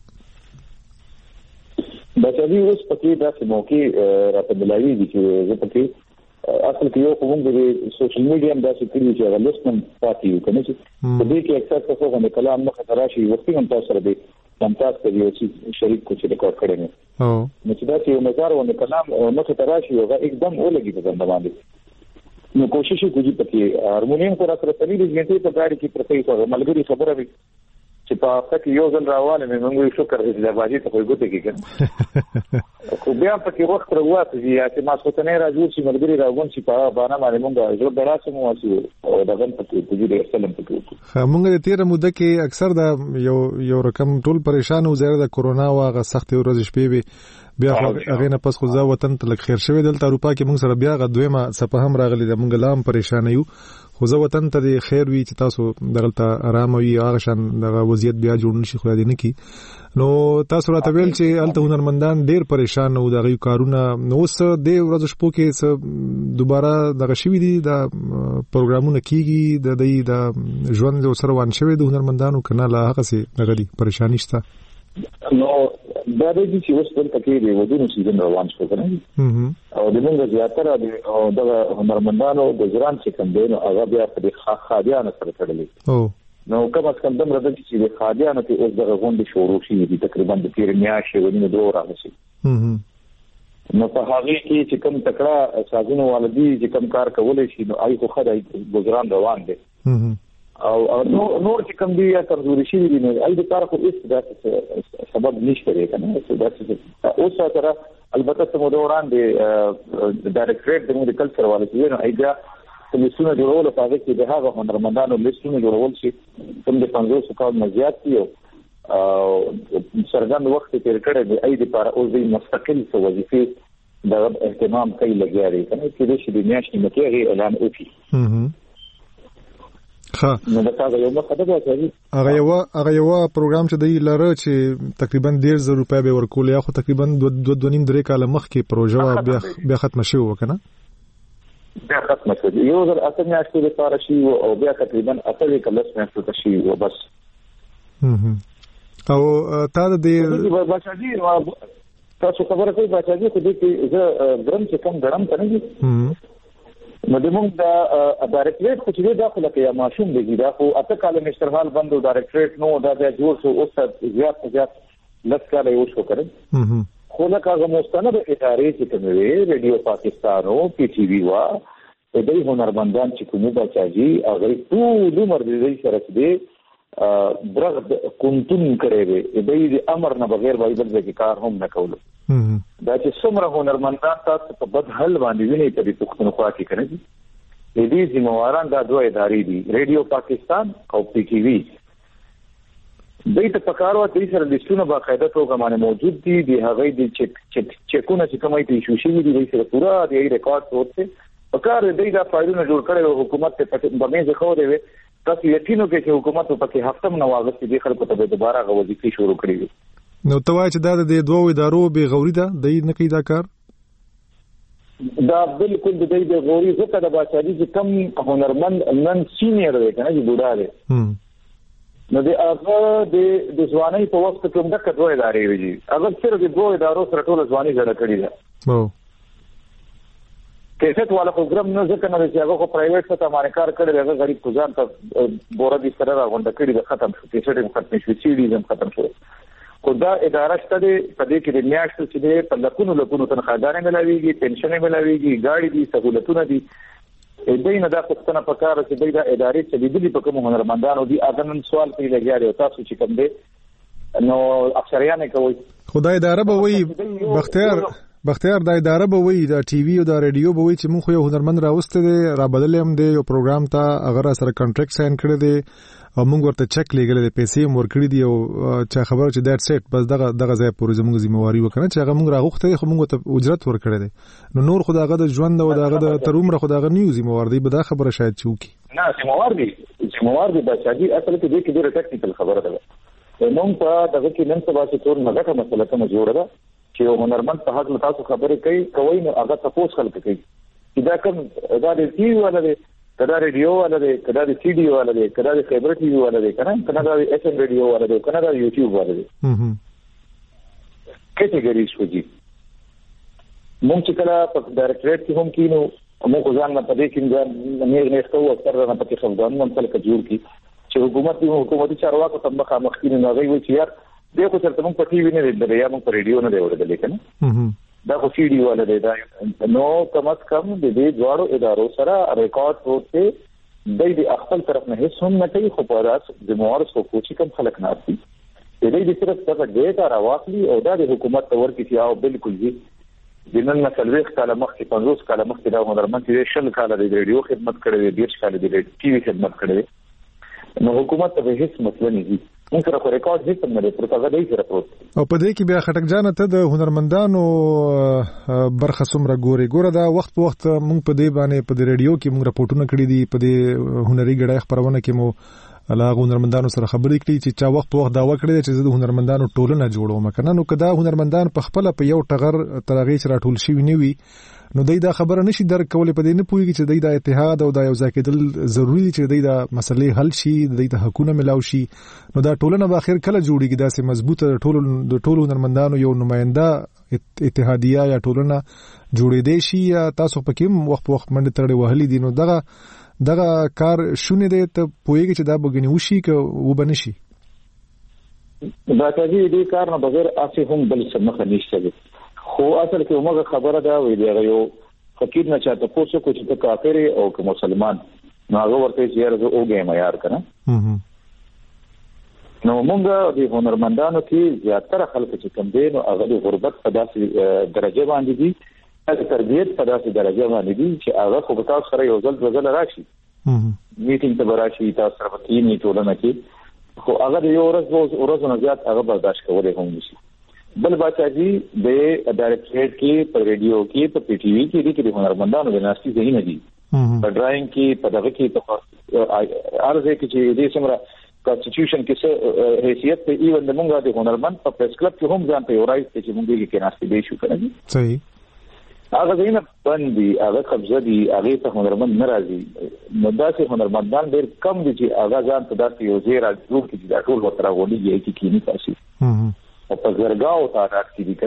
بچوي اوس پکې داسې موقع راته ملایي دي چې زه پکې اصل کې یو کوم د سوشل میډیا داسې کړي چې غلطم پاتې یو کنه چې په دې کې اکثر څه غو نه کلام مخ تراشي وختي هم تاسو سره دي تمتاز کوي چې شریک کو چې ریکارډ کړي نه او نو چې دا چې یو نظر و نه کلام مخ تراشي هغه एकदम ولګي په ځان باندې نو کوشش وکړي پکې هارمونیم کو راته تللی دي چې په ګاډي کې پرته یو ملګری خبره وي چې په تک یو ځل راواله مې موږ شکر دې د باجی ته کوی ګوتې کې کړ خو بیا پکې وخت راوته چې ما څه نه راځو چې ملګری راغون چې په باندې باندې موږ یو دراسه مو واسو او دغه پکې دې سلام پکې موږ د تیر مده کې اکثر دا یو یو رقم ټول پریشان او زیاده د کورونا واغه سخت ورځ شپې بیا هغه نه پس خو ځا وطن ته لک خیر شوی دلته اروپا کې موږ سره بیا غ دویمه صفه هم راغلی د موږ لام پریشان یو خو ځا وطن ته خیر وي چې تاسو دغلته آرام وي هغه شان دغه وضعیت بیا جوړ نشي خو دې نه کی نو تاسو راته ویل چې الته هنرمندان ډیر پریشان او دغه کارونه نو څه د ورځ شپو کې دوباره دغه شوی دي د پروګرامونه کیږي د دې د ژوند سره وان شوی د هنرمندانو کنه لا هغه سي دغه دي پریشانی شته نو دا د دې چې اوس په تکي دی ودونو سیزن روان شو کنه او د موږ زیاتره او د هنرمندانو د ځران چې کوم دی نو هغه بیا په خادیانو سره تړلې او نو کوم څه کوم دمر د چې د خادیانو ته اوس دغه غونډه شروع شي دي تقریبا د تیر میاشتې ونی دوه راغشي نو په هغه کې چې کوم تکړه سازونو والدي چې کوم کار کولای شي نو آی خو خدای ګذران روان دي او نو نور چې کوم دی یا ترجوري شي دي نو اې د کار خو هیڅ سبب نشته کنه دا څه اوس سره البته سمو دوران دی ډایرکټریټ د میډیکل سره والي نو ایدا لیستونه جوړول په هغه کې د هغه هنرمندانو لیستونه جوړول شي کوم د پنځوس کال مزيات دي او سرګند وخت تیر کړی دی اې د لپاره اوس د مستقل وظیفې د اهتمام کوي لګیاري کنه چې د شي د میاشتې مکیږي اعلان وکړي ها نو دا څنګه یو مخه ده چې هغه یو هغه یو پروګرام چې دی لاره چې تقریبا ډیر زر روپیا به ورکول یا خو تقریبا دوه دوه نیم درې کال مخکې پروژه بیا بیا ختم شو وکنه بیا ختم شو یو ځل اته میاشتې لپاره شي او بیا تقریبا اته کلس میاشتې شي او بس او تا د بچاجي تاسو خبره کوي بچاجي خو دې چې زه ګرم چې کم ګرم کنه دي نو د موږ د ډایرکټریټ خو چې داخله کې یا ماشوم دی دا خو اته کال مشترحال بندو ډایرکټریټ نو دا د جوړ شو اوس زیات زیات لږ کال یو شو کړل خو لکه هغه مستند ادارې چې کومې ریډیو پاکستان او پی ټي وی وا د دې هنرمندان چې کومه بچاجي هغه ټول عمر دې سره دې برغ کومتون کړي وي د امر نه بغیر وایي بل ځکه کار هم نه کول دا چې څومره هنرمندان تاسو په بد حل باندې ویني په دې پښتونخوا کې کړی دي دې ذمہواران دا دوه ادارې دي ریډیو پاکستان او پی ټي وی دې ته پکارو چې سره لیستونه باقاعده توګه باندې موجود دي د هغه د چک چکونه چې کومه ته ایشو شي دي سره پورا د ریکارډ پروت پکار دې دا فایلونه جوړ کړي او حکومت ته په باندې خو دی تاسو یقینو کې چې حکومت په کې هفته نو واغستې دي خلکو ته به دوباره غوځي شروع کړي نو توای چې دا د دوه ادارو به غوري ده د نه کې دا کار دا بالکل د دې د غوري ځکه د بچادي چې کم هنرمند نن سینیئر دی کنه چې بوډا دی نو د هغه د د ځواني په وخت کې هم د کډوې ادارې ویږي هغه صرف د دوه ادارو سره ټول ځواني جوړ کړی ده او کیسټ والا پروګرام نه ځکه نه چې هغه پرایویټ څخه باندې کار کړی هغه غریب ځان ته بوره دي سره راغونډه کړی د ختم شو کیسټ هم ختم شو چې دې هم ختم شو خدا اداره ستاسو په دې کې د میاشتې چې په لکونو لکونو تنخواهداري ملاويږي پنشن ملاويږي ګاډي دي سہولتونه دي دې نه دا څه نه پکاره چې دې د ادارې چې دې په کوم هنرمندانو دي اذن سوال کوي لګیاري او تاسو چې کوم دي نو افسریانه کوي خدای اداره به وي بختیار بختیار د اداره به وي د ټي وي او د رادیو به وي چې موږ یو هنرمند راوسته دي را بدل هم دی یو پروګرام ته اگر سره کانټریکټ ساين کړی دی او موږ ورته چک لګلې پیسې مور کړې دي او چې خبره چې دیټ سیټ بس دغه دغه ځای پورې زموږ ذمہواری وکړه چې هغه موږ راغوخته خو موږ ته اجرت ورکړې دي نو نور خدای هغه د ژوند او دغه د ترومره خدای هغه نیو ذمہوار دی به دا خبره شاید چوکي نه ذمہوار دي ذمہوار دي بچاګي اصل کې دې کې ډېر ټیکنیکل خبره ده نو په دغه کې نن سبا چې ټول مګه مسله کوم جوړه ده چې هنرمند په حق تاسو خبرې کوي کوي نو هغه تاسو خلک کوي دا کوم دا د ټي وی ولا دی کدا ریډیو ولا دی کدا د سی ډي ولا دی کدا د خیبر ټي وی ولا دی کنه کدا د ایس ام ریډیو ولا دی کدا د یوټیوب ولا دی هم کټګوریز وږي مونږ چې کله په ډایرکټریټ کې هم کینو موږ ځان نه پدې کې نه نه نه ستو اکثر نه پکې خبرونه مونږ تل جوړ کی چې حکومت یو حکومتي چارواکو تم مخه مخکینه نه غوي چې یار دغه څه ته مونږ په ټي وی نه دی یا مونږ په ریډیو نه دی ورته لیکنه دا خو سی ډي ولا دی دا نو کم از کم د دې جوړو ادارو سره ریکارډ پروت دی د خپل طرف نه هیڅ هم نه کوي خو په راس د موارس خو کوچی کم خلک نه اسی د دې صرف څه ډیټا راوخلی او دا د حکومت تور کې او بالکل دي د نن مسلويخ کاله مخکې پنځوس کاله مخکې دا هنرمند چې شل کاله د ریډیو خدمت کړې دی ډیر کاله د ټي وی خدمت کړې نو حکومت ته هیڅ مسله نه دي موږ سره ریکارډ هیڅ نه لري پروتاګه دی سره پروت او په دې کې بیا خټک جان ته د هنرمندانو برخه سمره ګوري ګوره دا وخت په وخت موږ په دې باندې په ریډیو کې موږ راپورټونه کړی دي په دې هنري غړای خبرونه کې مو علاوه هنرمندانو سره خبرې کړې چې چا وخت په وخت دا وکړي چې د هنرمندانو ټولنه جوړوم کنه نو کدا هنرمندان په خپل په یو ټغر ترغې سره ټول شي نه وي نو دای دا خبره نشي درک کولای په دې نه پوهیږي چې دای دا اتحاد او دا یو ځای کېدل ضروری چې دای دا مسلې حل شي دای ته حقونه ملاوي شي نو دا ټولنه په اخر کله جوړیږي دا سه مضبوطه ټول د ټولو هنرمندانو یو نماینده اتحادیه یا ټولنه جوړې دی شي یا تاسو پکې وخت وخت منډه تړي وهلي دي نو دغه دغه کار شونه دی ته پوهیږي چې دا بګنی وشي که وبنشي دا کوي دې کار نه بغیر اسی هم بل څه مخه نشته خو اصل کې موږ خبره دا وی دی یو فقیر نه چاته پوښتنه کوي چې کافر او که مسلمان نو هغه ورته چې یاره او ګیم یار کنه نو موږ د هنرمندانو کې زیاتره خلک چې کم دي نو هغه د غربت په داسې درجه باندې دي د تربیت په داسې درجه باندې دي چې هغه خو تاسو سره یو ځل ځل راشي میټینګ ته راشي تاسو سره کې نه ټولنه کې خو هغه د یو ورځ ورځ نه زیات هغه برداشت کولای هم نشي بل بچاجي د ډایرکټریټ کې په ریډیو کې په پی ټي وی کې د هنرمندانو د ناشتي ځای نه دي په ډراینګ کې په دغه کې په ارزه کې چې د سمره کانسټیټیوشن کې څه حیثیت ته ایون د مونږه د هنرمند په پریس کلب کې هم ځان ته یو رائټ چې مونږ کې ناشتي دی شو کړی صحیح هغه زینه باندې هغه قبضه دي هغه ته هنرمند ناراضي نو داسې هنرمندان ډېر کم دي چې هغه ځان ته داسې یو ځای راځي چې دا ټول وتره غوډي کې کینی تاسو او په زرګاو تعداد کې دي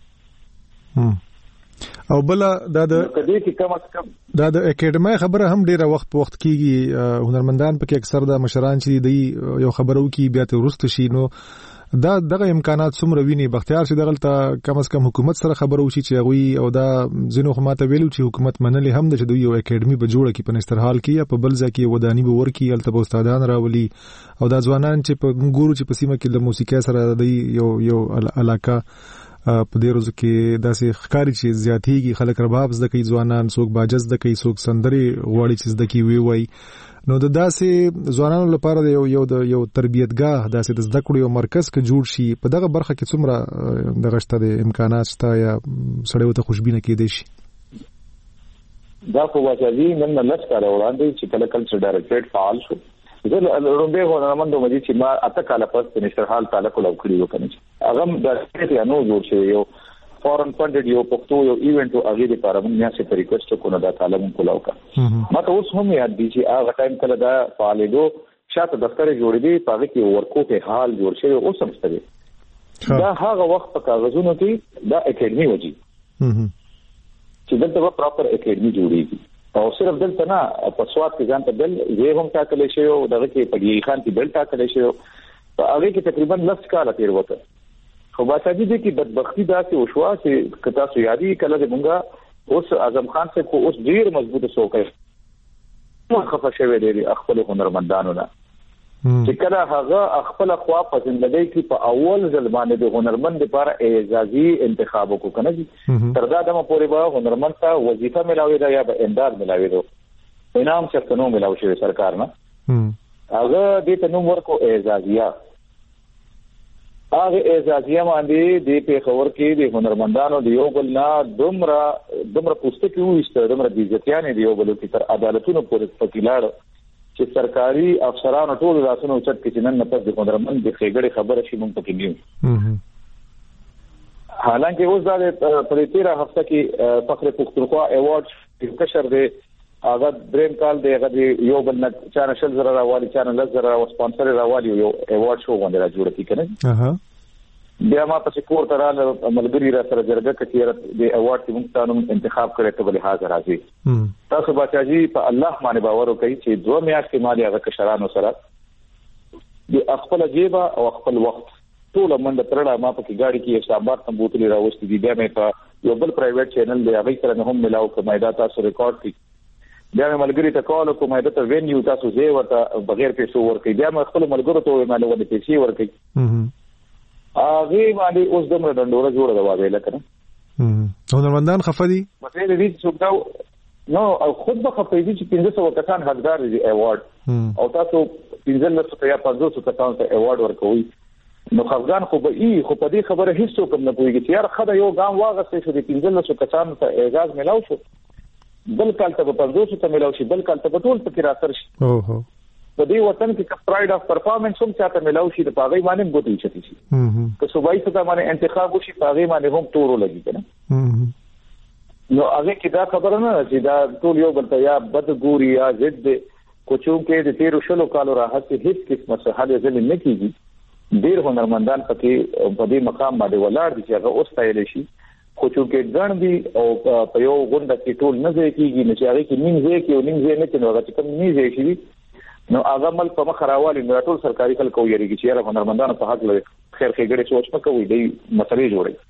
کنه او بل دا د کدی کې کم از کم دا د اکیډمي خبره هم ډیره وخت په وخت کیږي هنرمندان پکې اکثر د مشران چې دی یو خبرو کې بیا ته ورست شي نو دا دغه امکانات څومره ویني بختیار چې دغلته کم از کم حکومت سره خبرو شي چې غوي او دا زینو خو ماته ویلو چې حکومت منلې هم د چې یو اکیډمي به جوړه کی په نسترحال کې یا په بل ځای کې ودانی به ورکی الته به استادان راولي او دا ځوانان چې په ګورو چې په سیمه کې د موسیقي سره د یو یو علاقه په دې روز کې داسې ښکاری چې زیاتېږي خلک رباب زده کوي ځوانان څوک باجز زده کوي څوک سندري غواړي چې زده کوي وی وی نو د داسې ځوانانو لپاره یو یو د یو تربیتګاه داسې د زده کړو یو مرکز کې جوړ شي په دغه برخه کې څومره د غشته د امکانات شته یا سړیو ته خوشبینه کېدی شي دا په واجبي نن لږ کار وړاندې چې کله کله ډایرکټریټ فعال شو زه رومبه هنرمند مې چې ما اته کاله پس د نشرحال تعلق لو کړی وکنه هغه د ډایرکټریټ یا نو جوړ شو یو فورن فندډ یو پښتو یو ایونت او هغه لپاره موږ نه څه ریکوست کوو دا تعلق کولاو کا ما ته اوس هم یاد دي چې هغه ټایم کله دا فعالېدو شاته دفتر جوړ دی په هغه کې ورکو په حال جوړ شوی او سمستري دا هغه وخت په کاغذونو کې دا اکیډمي وځي چې دلته پراپر اکیډمي جوړیږي او صرف دلته نه په سواد کې ځان ته بل یې هم تاکلې شوی او دغه کې په دی خان کې بل تاکلې شوی په هغه کې تقریبا لس کاله تیر وته خو باساجي دي کې بدبختی داسې وشوه چې کتا سو یادي کله د مونږه اوس اعظم خان سے کو اوس ډیر مضبوطه سوکه نو خفه شوی دی خپل هنرمندانو نه چې کله هغه خپل خوا په زندګۍ کې په اول ځل باندې د هنرمند لپاره اعزازي انتخاب وکړ کنه چې تر دا دمه پورې به هنرمند ته وظیفه ملاوي دا یا به امداد ملاوي دو انعام څخه نو ملاوي شوی سرکار نه هغه د تنوم ورکو اعزازیه هغه اعزازیه باندې د پیښور کې د هنرمندانو د یو بل نه دومره دومره پوسټ کې وښته دومره د عزتیانې د یو بل کې تر عدالتونو پورې پکیلاړ چې سرکاري افسرانو ټول راسونو چت کې نن نه پد د هنرمند د خېګړې خبره شي مونږ پکې نیو. حالانکه اوس دا په تیرا هفته کې فخر پښتونخوا ایوارډ کشر دی هغه دریم کال دی هغه یو بل نه چانه شل زره راوالي چانه لږ زره او سپانسر راوالي یو ایوارډ شو باندې را جوړ کی کنه. اها بیا ما په کور تر ملګری را سره جرګه کړي د ایوارډ کې موږ تاسو انتخاب کړی ته بل حاضر راځي. تاسو بچاجي په الله باندې باور وکړئ چې دوه میاشتې مالي هغه کشرانو سره د خپل جیبه او خپل وخت ټول منډه ترړه ما په کې گاډي کې اسلام آباد ته بوتلې راوستي دي. بیا مې په یو بل پرایویټ چینل دی هغه سره هم ملاو کومه دا تاسو ریکارډ کړئ. بیا مې ملګری ته کال کومه دا ته وینیو تاسو زه ورته بغیر پیسو ورکړي. بیا مې خپل ملګرو ته ویل نو د پیسې ورکړي. هغه باندې اوس دمر ډنډوره جوړه دا وایله کنه. هنرمندان خفدي مسله دې څوک دا نو او خود به خپېږي چې پنځه سوه کسان حقدار دي ایوارډ او تاسو پنځه سوه یا پنځه سوه کسان ته ایوارډ ورکوي. نو افغان خو به ای خو په دې خبره هیڅ څوک نه پوهیږي چې یار خدای یو ګام واغسته شو د پنځه سوه کسان ته اعزاز ملاو شو بل کال ته په پنځه سوه ته ملاو شي بل کال ته په ټول پکې راثر شي. اوه په دې وطن کې پرایډ اف پرفارمنس هم چاته ملاو شي د پاغي باندې بوتل چتی شي. که صوبایي څخه باندې انتخاب وشي پاغي باندې هم تورو لګي کنه. نو هغه کې دا خبره نه چې دا ټول یو بل ته یا بد ګوري یا ضد کوچو کې د تیرو شلو کالو راحت هیڅ قسمه څه حل ځل نه کیږي. ډیر هنرمندان پکې په دې مقام باندې ولاړ دي چې هغه اوس تایل شي خو چې ګڼ دي او په یو غونډه کې ټول نه ځای کیږي نو چې هغه کې نیم ځای کې او نیم ځای نه کې نو هغه چې کوم نیم ځای شي نو هغه مل په مخ راوالي نو ټول سرکاري خلکو یریږي چې هغه هنرمندانو په حق لري خیر خېګړې سوچ پکوي دی مسلې جوړي.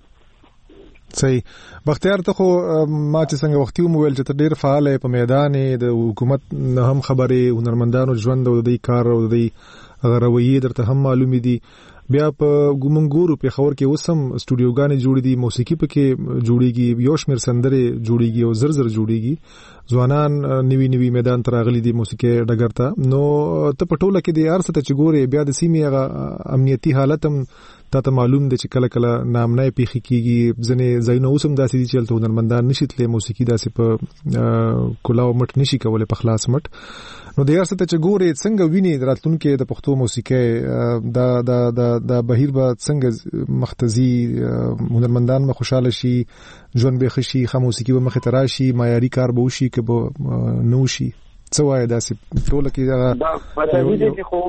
صحیح بختیار ته خو ما چې څنګه وختي موبایل چې ډیر فعال په میدان د حکومت نه هم خبرې هنرمندانو ژوند او د کار او د غروي درته هم معلومې دي. بیا په ګومنګورو په خبر کې وسم سټوډیوګانې جوړې دي موسیقي پکې جوړيږي یو شمیر سندره جوړيږي او زر زر جوړيږي ځوانان نوي نوي میدان ته راغلي دي موسیقي ډګر ته. نو ته په ټوله کې د ارسته چې ګوري بیا د سیمې هغه امنیتي حالت هم ته معلوم دي چې کله کله نامنای پیخي کیږي ځنې زینو اوسم داسې دي چې تل هنرمندان نشي تلې موسیقي داسې په کلاو مټ نشي کولای په خلاص مټ. نو د ارسته چې ګوري څنګه ویني راتلونکو د پښتو موسیقي دا دا دا د بهیر به څنګه مختزي هنرمندان مخ خوشاله شي ژوند به خشي خه موسیقي به مخ تراشي معیاري کار به وشي که به نو شي څه وای داسې ټوله کې دا په دې کې خو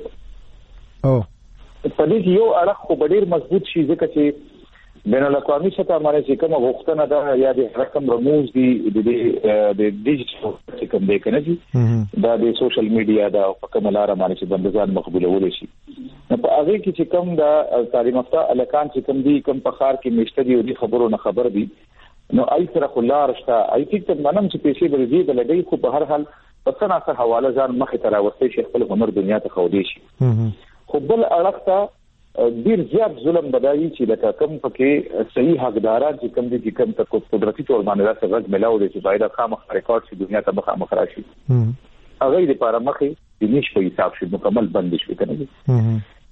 او په دې کې یو اړه خو ډیر مضبوط شي ځکه چې بین الاقوامي سطح باندې چې کومه غوښتنه ده یا د رقم رموز دي د د ډیجیټل چې کوم دی کنه چې دا د سوشل میډیا دا په کومه لار باندې چې بندګان مقبولول شي نو په هغه کې چې کوم دا تعلیم یافته الکان چې کوم دي کوم په خار کې مشته دي او دي خبرو نه خبر دي نو آی سره خلار شته آی فکر منم چې پیسې به زیات لګي خو په هر حال په څنګه سره حواله ځان مخه تر راوستي شي خپل هنر دنیا ته خو دي شي. خو بل اړخته ډیر زیات ظلم بدایي چې لکه کم پکې صحیح حقداران چې کم دي چې کم تک قدرتي تور باندې راځي غږ ملاو دي چې باید خامخ ریکارډ شي دنیا ته مخه مخ راشي هغه د لپاره مخه د نش په حساب شي مکمل بند شي کنه.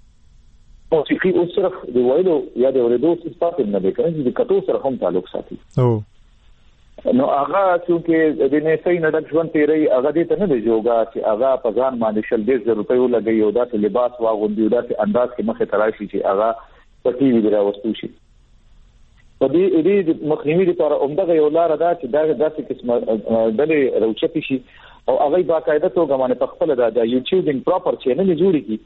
موسیقي اوس صرف د وایلو یا د اوریدو صفات نه دي کنه چې د کتو سره هم تعلق ساتي. او نو هغه چې د نه صحیح نه د ژوند تیری هغه دې ته نه دی جوړا چې هغه په ځان باندې شل ډیر زر روپیو لګي او داسې لباس واغوندي او داسې انداز کې مخه تراشي چې هغه په ټي وي دراوستو شي. په دې دې مخنیوي لپاره عمده یو لار ده چې دا داسې قسمه ډلې روچتي شي او هغه باقاعده توګه باندې په خپل د یوټیوبینګ پراپر چینل جوړ کړي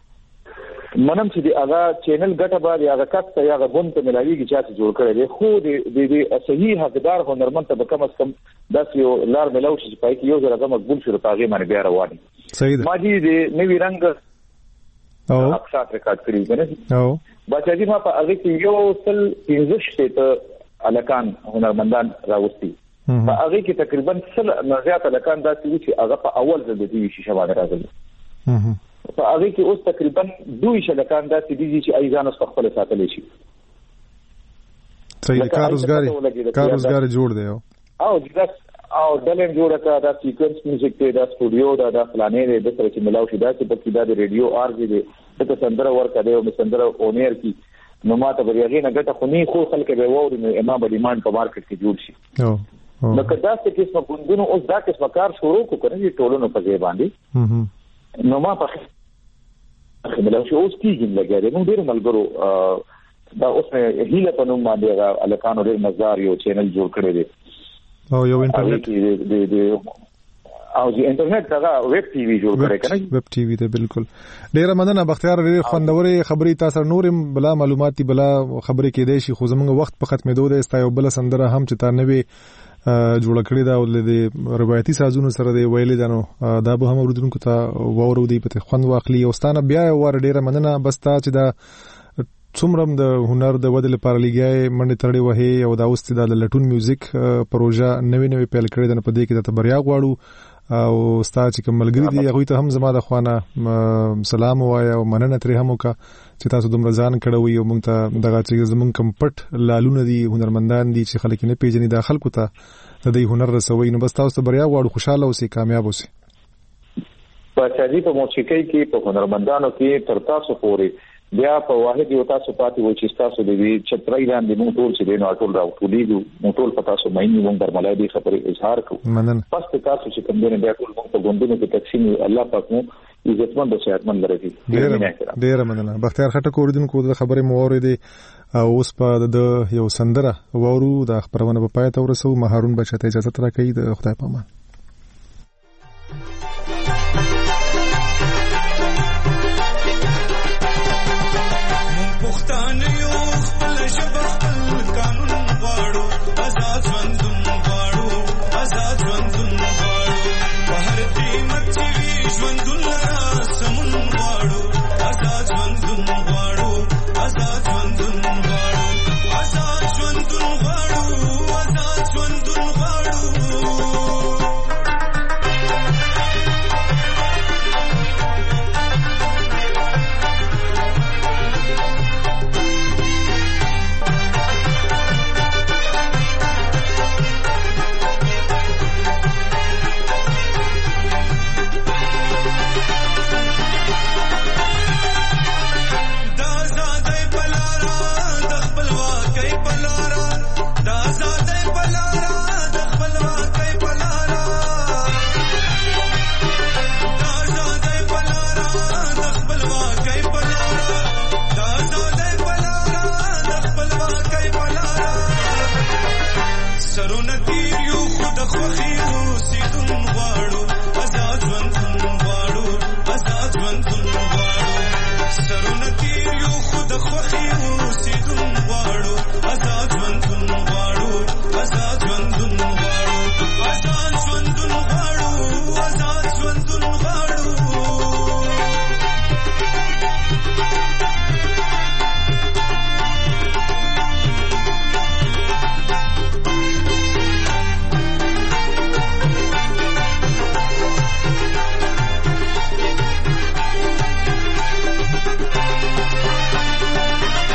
منم چې دی هغه چینل ګټه باندې هغه کس یا هغه بون ته ملاویږي چې جوړ کړی دی خو د د صحیح حقدار هنرمند ته کم از کم داس یو لار ملاوي چې پای کې یو ځل مقبول شو په هغه باندې بیا رواني. صحیح ده ما دي د نوی رنگ او اکثر ریکارډ کړی کنه او بچی ما په هغه کې یو سل پنځه شته الکان هنرمندان راوستي په هغه کې تقریبا سل زیات الکان داسې چې هغه په اول ځل د دې شیشه باندې راغلي په هغه کې اوس تقریبا دوه شلکان داسې دي چې ایزان اوس خپل ساتل شي. صحیح کار روزګاری کار روزګاری جوړ دی او او د او دلن جوړه کا دا سیکوینس میوزیک ته دا سټوډیو دا د فلانې د سره چې ملاو شي دا چې په کیدا د ریډیو ارزي دي ته سندره ورکړه دی او سندره اونیر کی نو ماته بریاغي نه ګټه خو نه خو خلک به ووري نو امام به ډیماند په مارکیټ کې جوړ شي او نو کدا چې کیسه ګوندونو اوس دا کیسه کار شروع کو کړی ټولونو په ځای باندې نو ما په ملاو شي اوس کیږي لګیږي نو ډیر ملګرو دا اوس هیله په نوم باندې الکانو ډیر مزار یو چینل جوړ کړی دی او یو انټرنیټ دی دی او دی انټرنیټ دا ویب ټي وی جوړ کړی کنه ویب ټي وی ته بالکل ډیر مننه بختیار ډیر خوندوري خبري تاسو نورم بلا معلوماتي بلا خبري کې دی شي خو زموږ وخت په ختمېدو دی استایو بل سندره هم چې تا نوې جوړ کړی دا ول د روایتي سازونو سره دی ویلې دانو دا به هم اوردونکو ته وورو دی په خوند واخلي او ستانه بیا ور ډیر مننه بس تا چې دا څومره د هنر د ودې لپاره لګیای منډه تړي وهي او دا اوس د لټون میوزیک پروژه نوې نوې پیل کړې ده په دې کې د بریا غواړو او ستاسو چې کوم ملګری دي هغه ته هم زما د خوانه سلام وایا او مننه ترې هم وکړه چې تاسو دومره ځان کړوي او موږ ته دغه چې زمونږ کم پټ لالونه دي هنرمندان دي چې خلک نه پیژني د خلکو ته د دې هنر رسوي نو بس تاسو بریا غواړو خوشاله اوسئ کامیاب اوسئ په شادي په موسیقۍ کې په هنرمندانو کې تر تاسو پورې بیا په واحد یو تاسو پاتې و چې تاسو د دې چترای لاندې موږ ټول چې د ناټول راوټولېږو موږ ټول په تاسو مېنی موږ درملای دي خبرې اظهار کوو پس تاسو چې کوم دې بیا ټول موږ په ګوندونو کې تقسیم الله پاک مو عزتمن او صحتمند لري ډیر مننه بختیار خټک اوریدونکو د خبرې مورې دي او اوس په د یو سندره وورو د خبرونه په پای ته ورسو مهارون بچته اجازه تر کوي د خدای په امان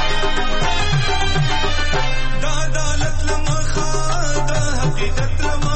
دا دالت لمخا دا حقیقت لمخا